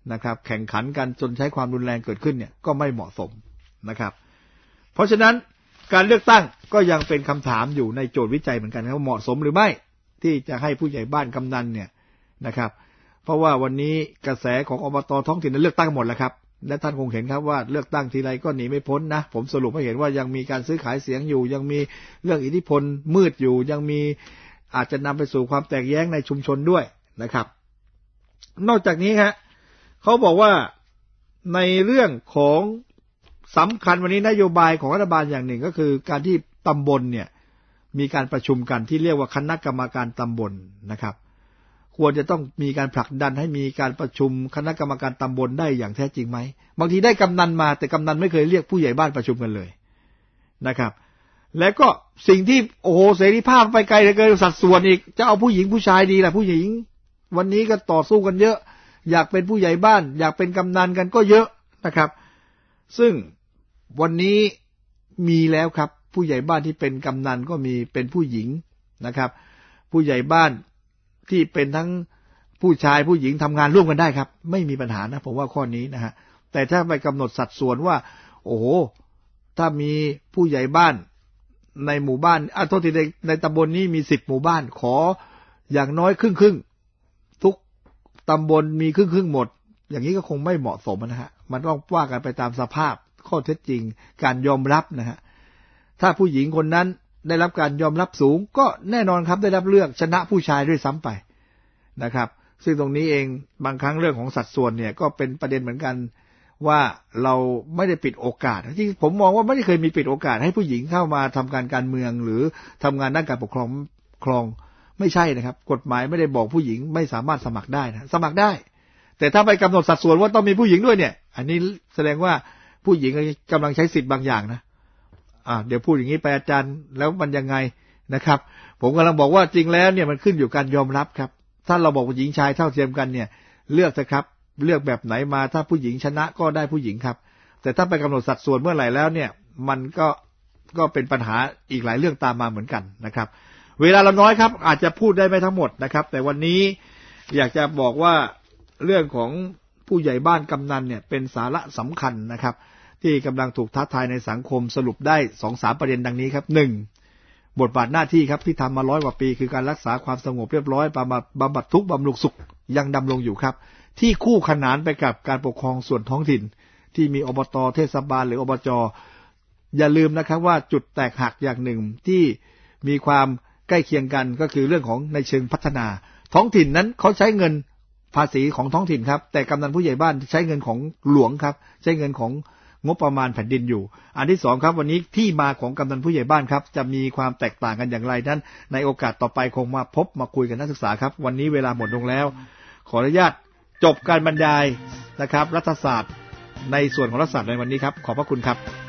นะครับแข่งขันกันจนใช้ความรุนแรงเกิดขึ้นเนี่ยก็ไม่เหมาะสมนะครับเพราะฉะนั้นการเลือกตั้งก็ยังเป็นคำถามอยู่ในโจทย์วิจัยเหมือนกันว่าเหมาะสมหรือไม่ที่จะให้ผู้ใหญ่บ้านกำนันเนี่ยนะครับเพราะว่าวันนี้กระแสของอบต.ท้องถิ่นนั้นเลือกตั้งหมดแล้วครับและท่านคงเห็นครับว่าเลือกตั้งทีไรก็หนีไม่พ้นนะผมสรุปให้เห็นว่ายังมีการซื้อขายเสียงอยู่ยังมีเรื่องอิทธิพลมืดอยู่ยังมีอาจจะนำไปสู่ความแตกแยกในชุมชนด้วยนะครับนอกจากนี้ฮะเขาบอกว่าในเรื่องของสำคัญวันนี้นโยบายของรัฐบาลอย่างหนึ่งก็คือการที่ตำบลเนี่ยมีการประชุมกันที่เรียกว่าคณะกรรมการตำบลนะครับควรจะต้องมีการผลักดันให้มีการประชุมคณะกรรมการตำบลได้อย่างแท้จริงไหมบางทีได้กำนันมาแต่กำนันไม่เคยเรียกผู้ใหญ่บ้านประชุมกันเลยนะครับและก็สิ่งที่โอ้โหเสรีภาพไปไกลเหลือเกินสัดส่วนอีกจะเอาผู้หญิงผู้ชายดีล่ะผู้หญิงวันนี้ก็ต่อสู้กันเยอะอยากเป็นผู้ใหญ่บ้านอยากเป็นกำนันกันก็เยอะนะครับซึ่งวันนี้มีแล้วครับผู้ใหญ่บ้านที่เป็นกำนันก็มีเป็นผู้หญิงนะครับผู้ใหญ่บ้านที่เป็นทั้งผู้ชายผู้หญิงทำงานร่วมกันได้ครับไม่มีปัญหานะผมว่าข้อนี้นะฮะแต่ถ้าไปกำหนดสัดส่วนว่าโอ้โหถ้ามีผู้ใหญ่บ้านในหมู่บ้านอ่ะโทษทีในในตำบลนี้มีสิบหมู่บ้านขออย่างน้อยครึ่งครึ่งทุกตำบลมีครึ่งครึ่งหมดอย่างนี้ก็คงไม่เหมาะสมนะฮะมันต้องว่ากันไปตามสภาพข้อเท็จจริงการยอมรับนะฮะถ้าผู้หญิงคนนั้นได้รับการยอมรับสูงก็แน่นอนครับได้รับเลือกชนะผู้ชายด้วยซ้ำไปนะครับซึ่งตรงนี้เองบางครั้งเรื่องของสัดส่วนเนี่ยก็เป็นประเด็นเหมือนกันว่าเราไม่ได้ปิดโอกาสที่ผมมองว่าไม่ได้เคยมีปิดโอกาสให้ผู้หญิงเข้ามาทำการการเมืองหรือทำงานด้านการปกครองครองไม่ใช่นะครับกฎหมายไม่ได้บอกผู้หญิงไม่สามารถสมัครได้นะสมัครได้แต่ถ้าไปกำหนดสัดส่วนว่าต้องมีผู้หญิงด้วยเนี่ยอันนี้แสดงว่าผู้หญิงกำลังใช้สิทธิ์บางอย่างนะอ่าเดี๋ยวพูดอย่างนี้ไปอาจารย์แล้วมันยังไงนะครับผมกำลังบอกว่าจริงแล้วเนี่ยมันขึ้นอยู่การยอมรับครับถ้าเราบอกว่าหญิงชายเท่าเทียมกันเนี่ยเลือกเถอะครับเลือกแบบไหนมาถ้าผู้หญิงชนะก็ได้ผู้หญิงครับแต่ถ้าไปกำหนดสัดส่วนเมื่อไหร่แล้วเนี่ยมันก็ก็เป็นปัญหาอีกหลายเรื่องตามมาเหมือนกันนะครับเวลาเราน้อยครับอาจจะพูดได้ไม่ทั้งหมดนะครับแต่วันนี้อยากจะบอกว่าเรื่องของผู้ใหญ่บ้านกำนันเนี่ยเป็นสาระสำคัญนะครับที่กำลังถูกท้าทายในสังคมสรุปได้ สองถึงสาม ประเด็นดังนี้ครับหนึ่งบทบาทหน้าที่ครับที่ทำมาร้อยกว่าปีคือการรักษาความสงบเรียบร้อยบำบัดบำบัดทุกข์บำรุงสุขยังดำรงอยู่ครับที่คู่ขนานไปกับการปกครองส่วนท้องถิ่นที่มีอบต.เทศบาลหรืออบจ.อย่าลืมนะครับว่าจุดแตกหักอย่างหนึ่งที่มีความใกล้เคียงกันก็คือเรื่องของในเชิงพัฒนาท้องถิ่นนั้นเขาใช้เงินภาษีของท้องถิ่นครับแต่กำนันผู้ใหญ่บ้านใช้เงินของหลวงครับใช้เงินของงบประมาณแผ่นดินอยู่อันที่สองครับวันนี้ที่มาของกำนันผู้ใหญ่บ้านครับจะมีความแตกต่างกันอย่างไรนั้นในโอกาสต่อไปคงมาพบมาคุยกันนักศึกษาครับวันนี้เวลาหมดลงแล้วขออนุญาตจบการบรรยายนะครับรัฐศาสตร์ในส่วนของรัฐศาสตร์ในวันนี้ครับขอบพระคุณครับ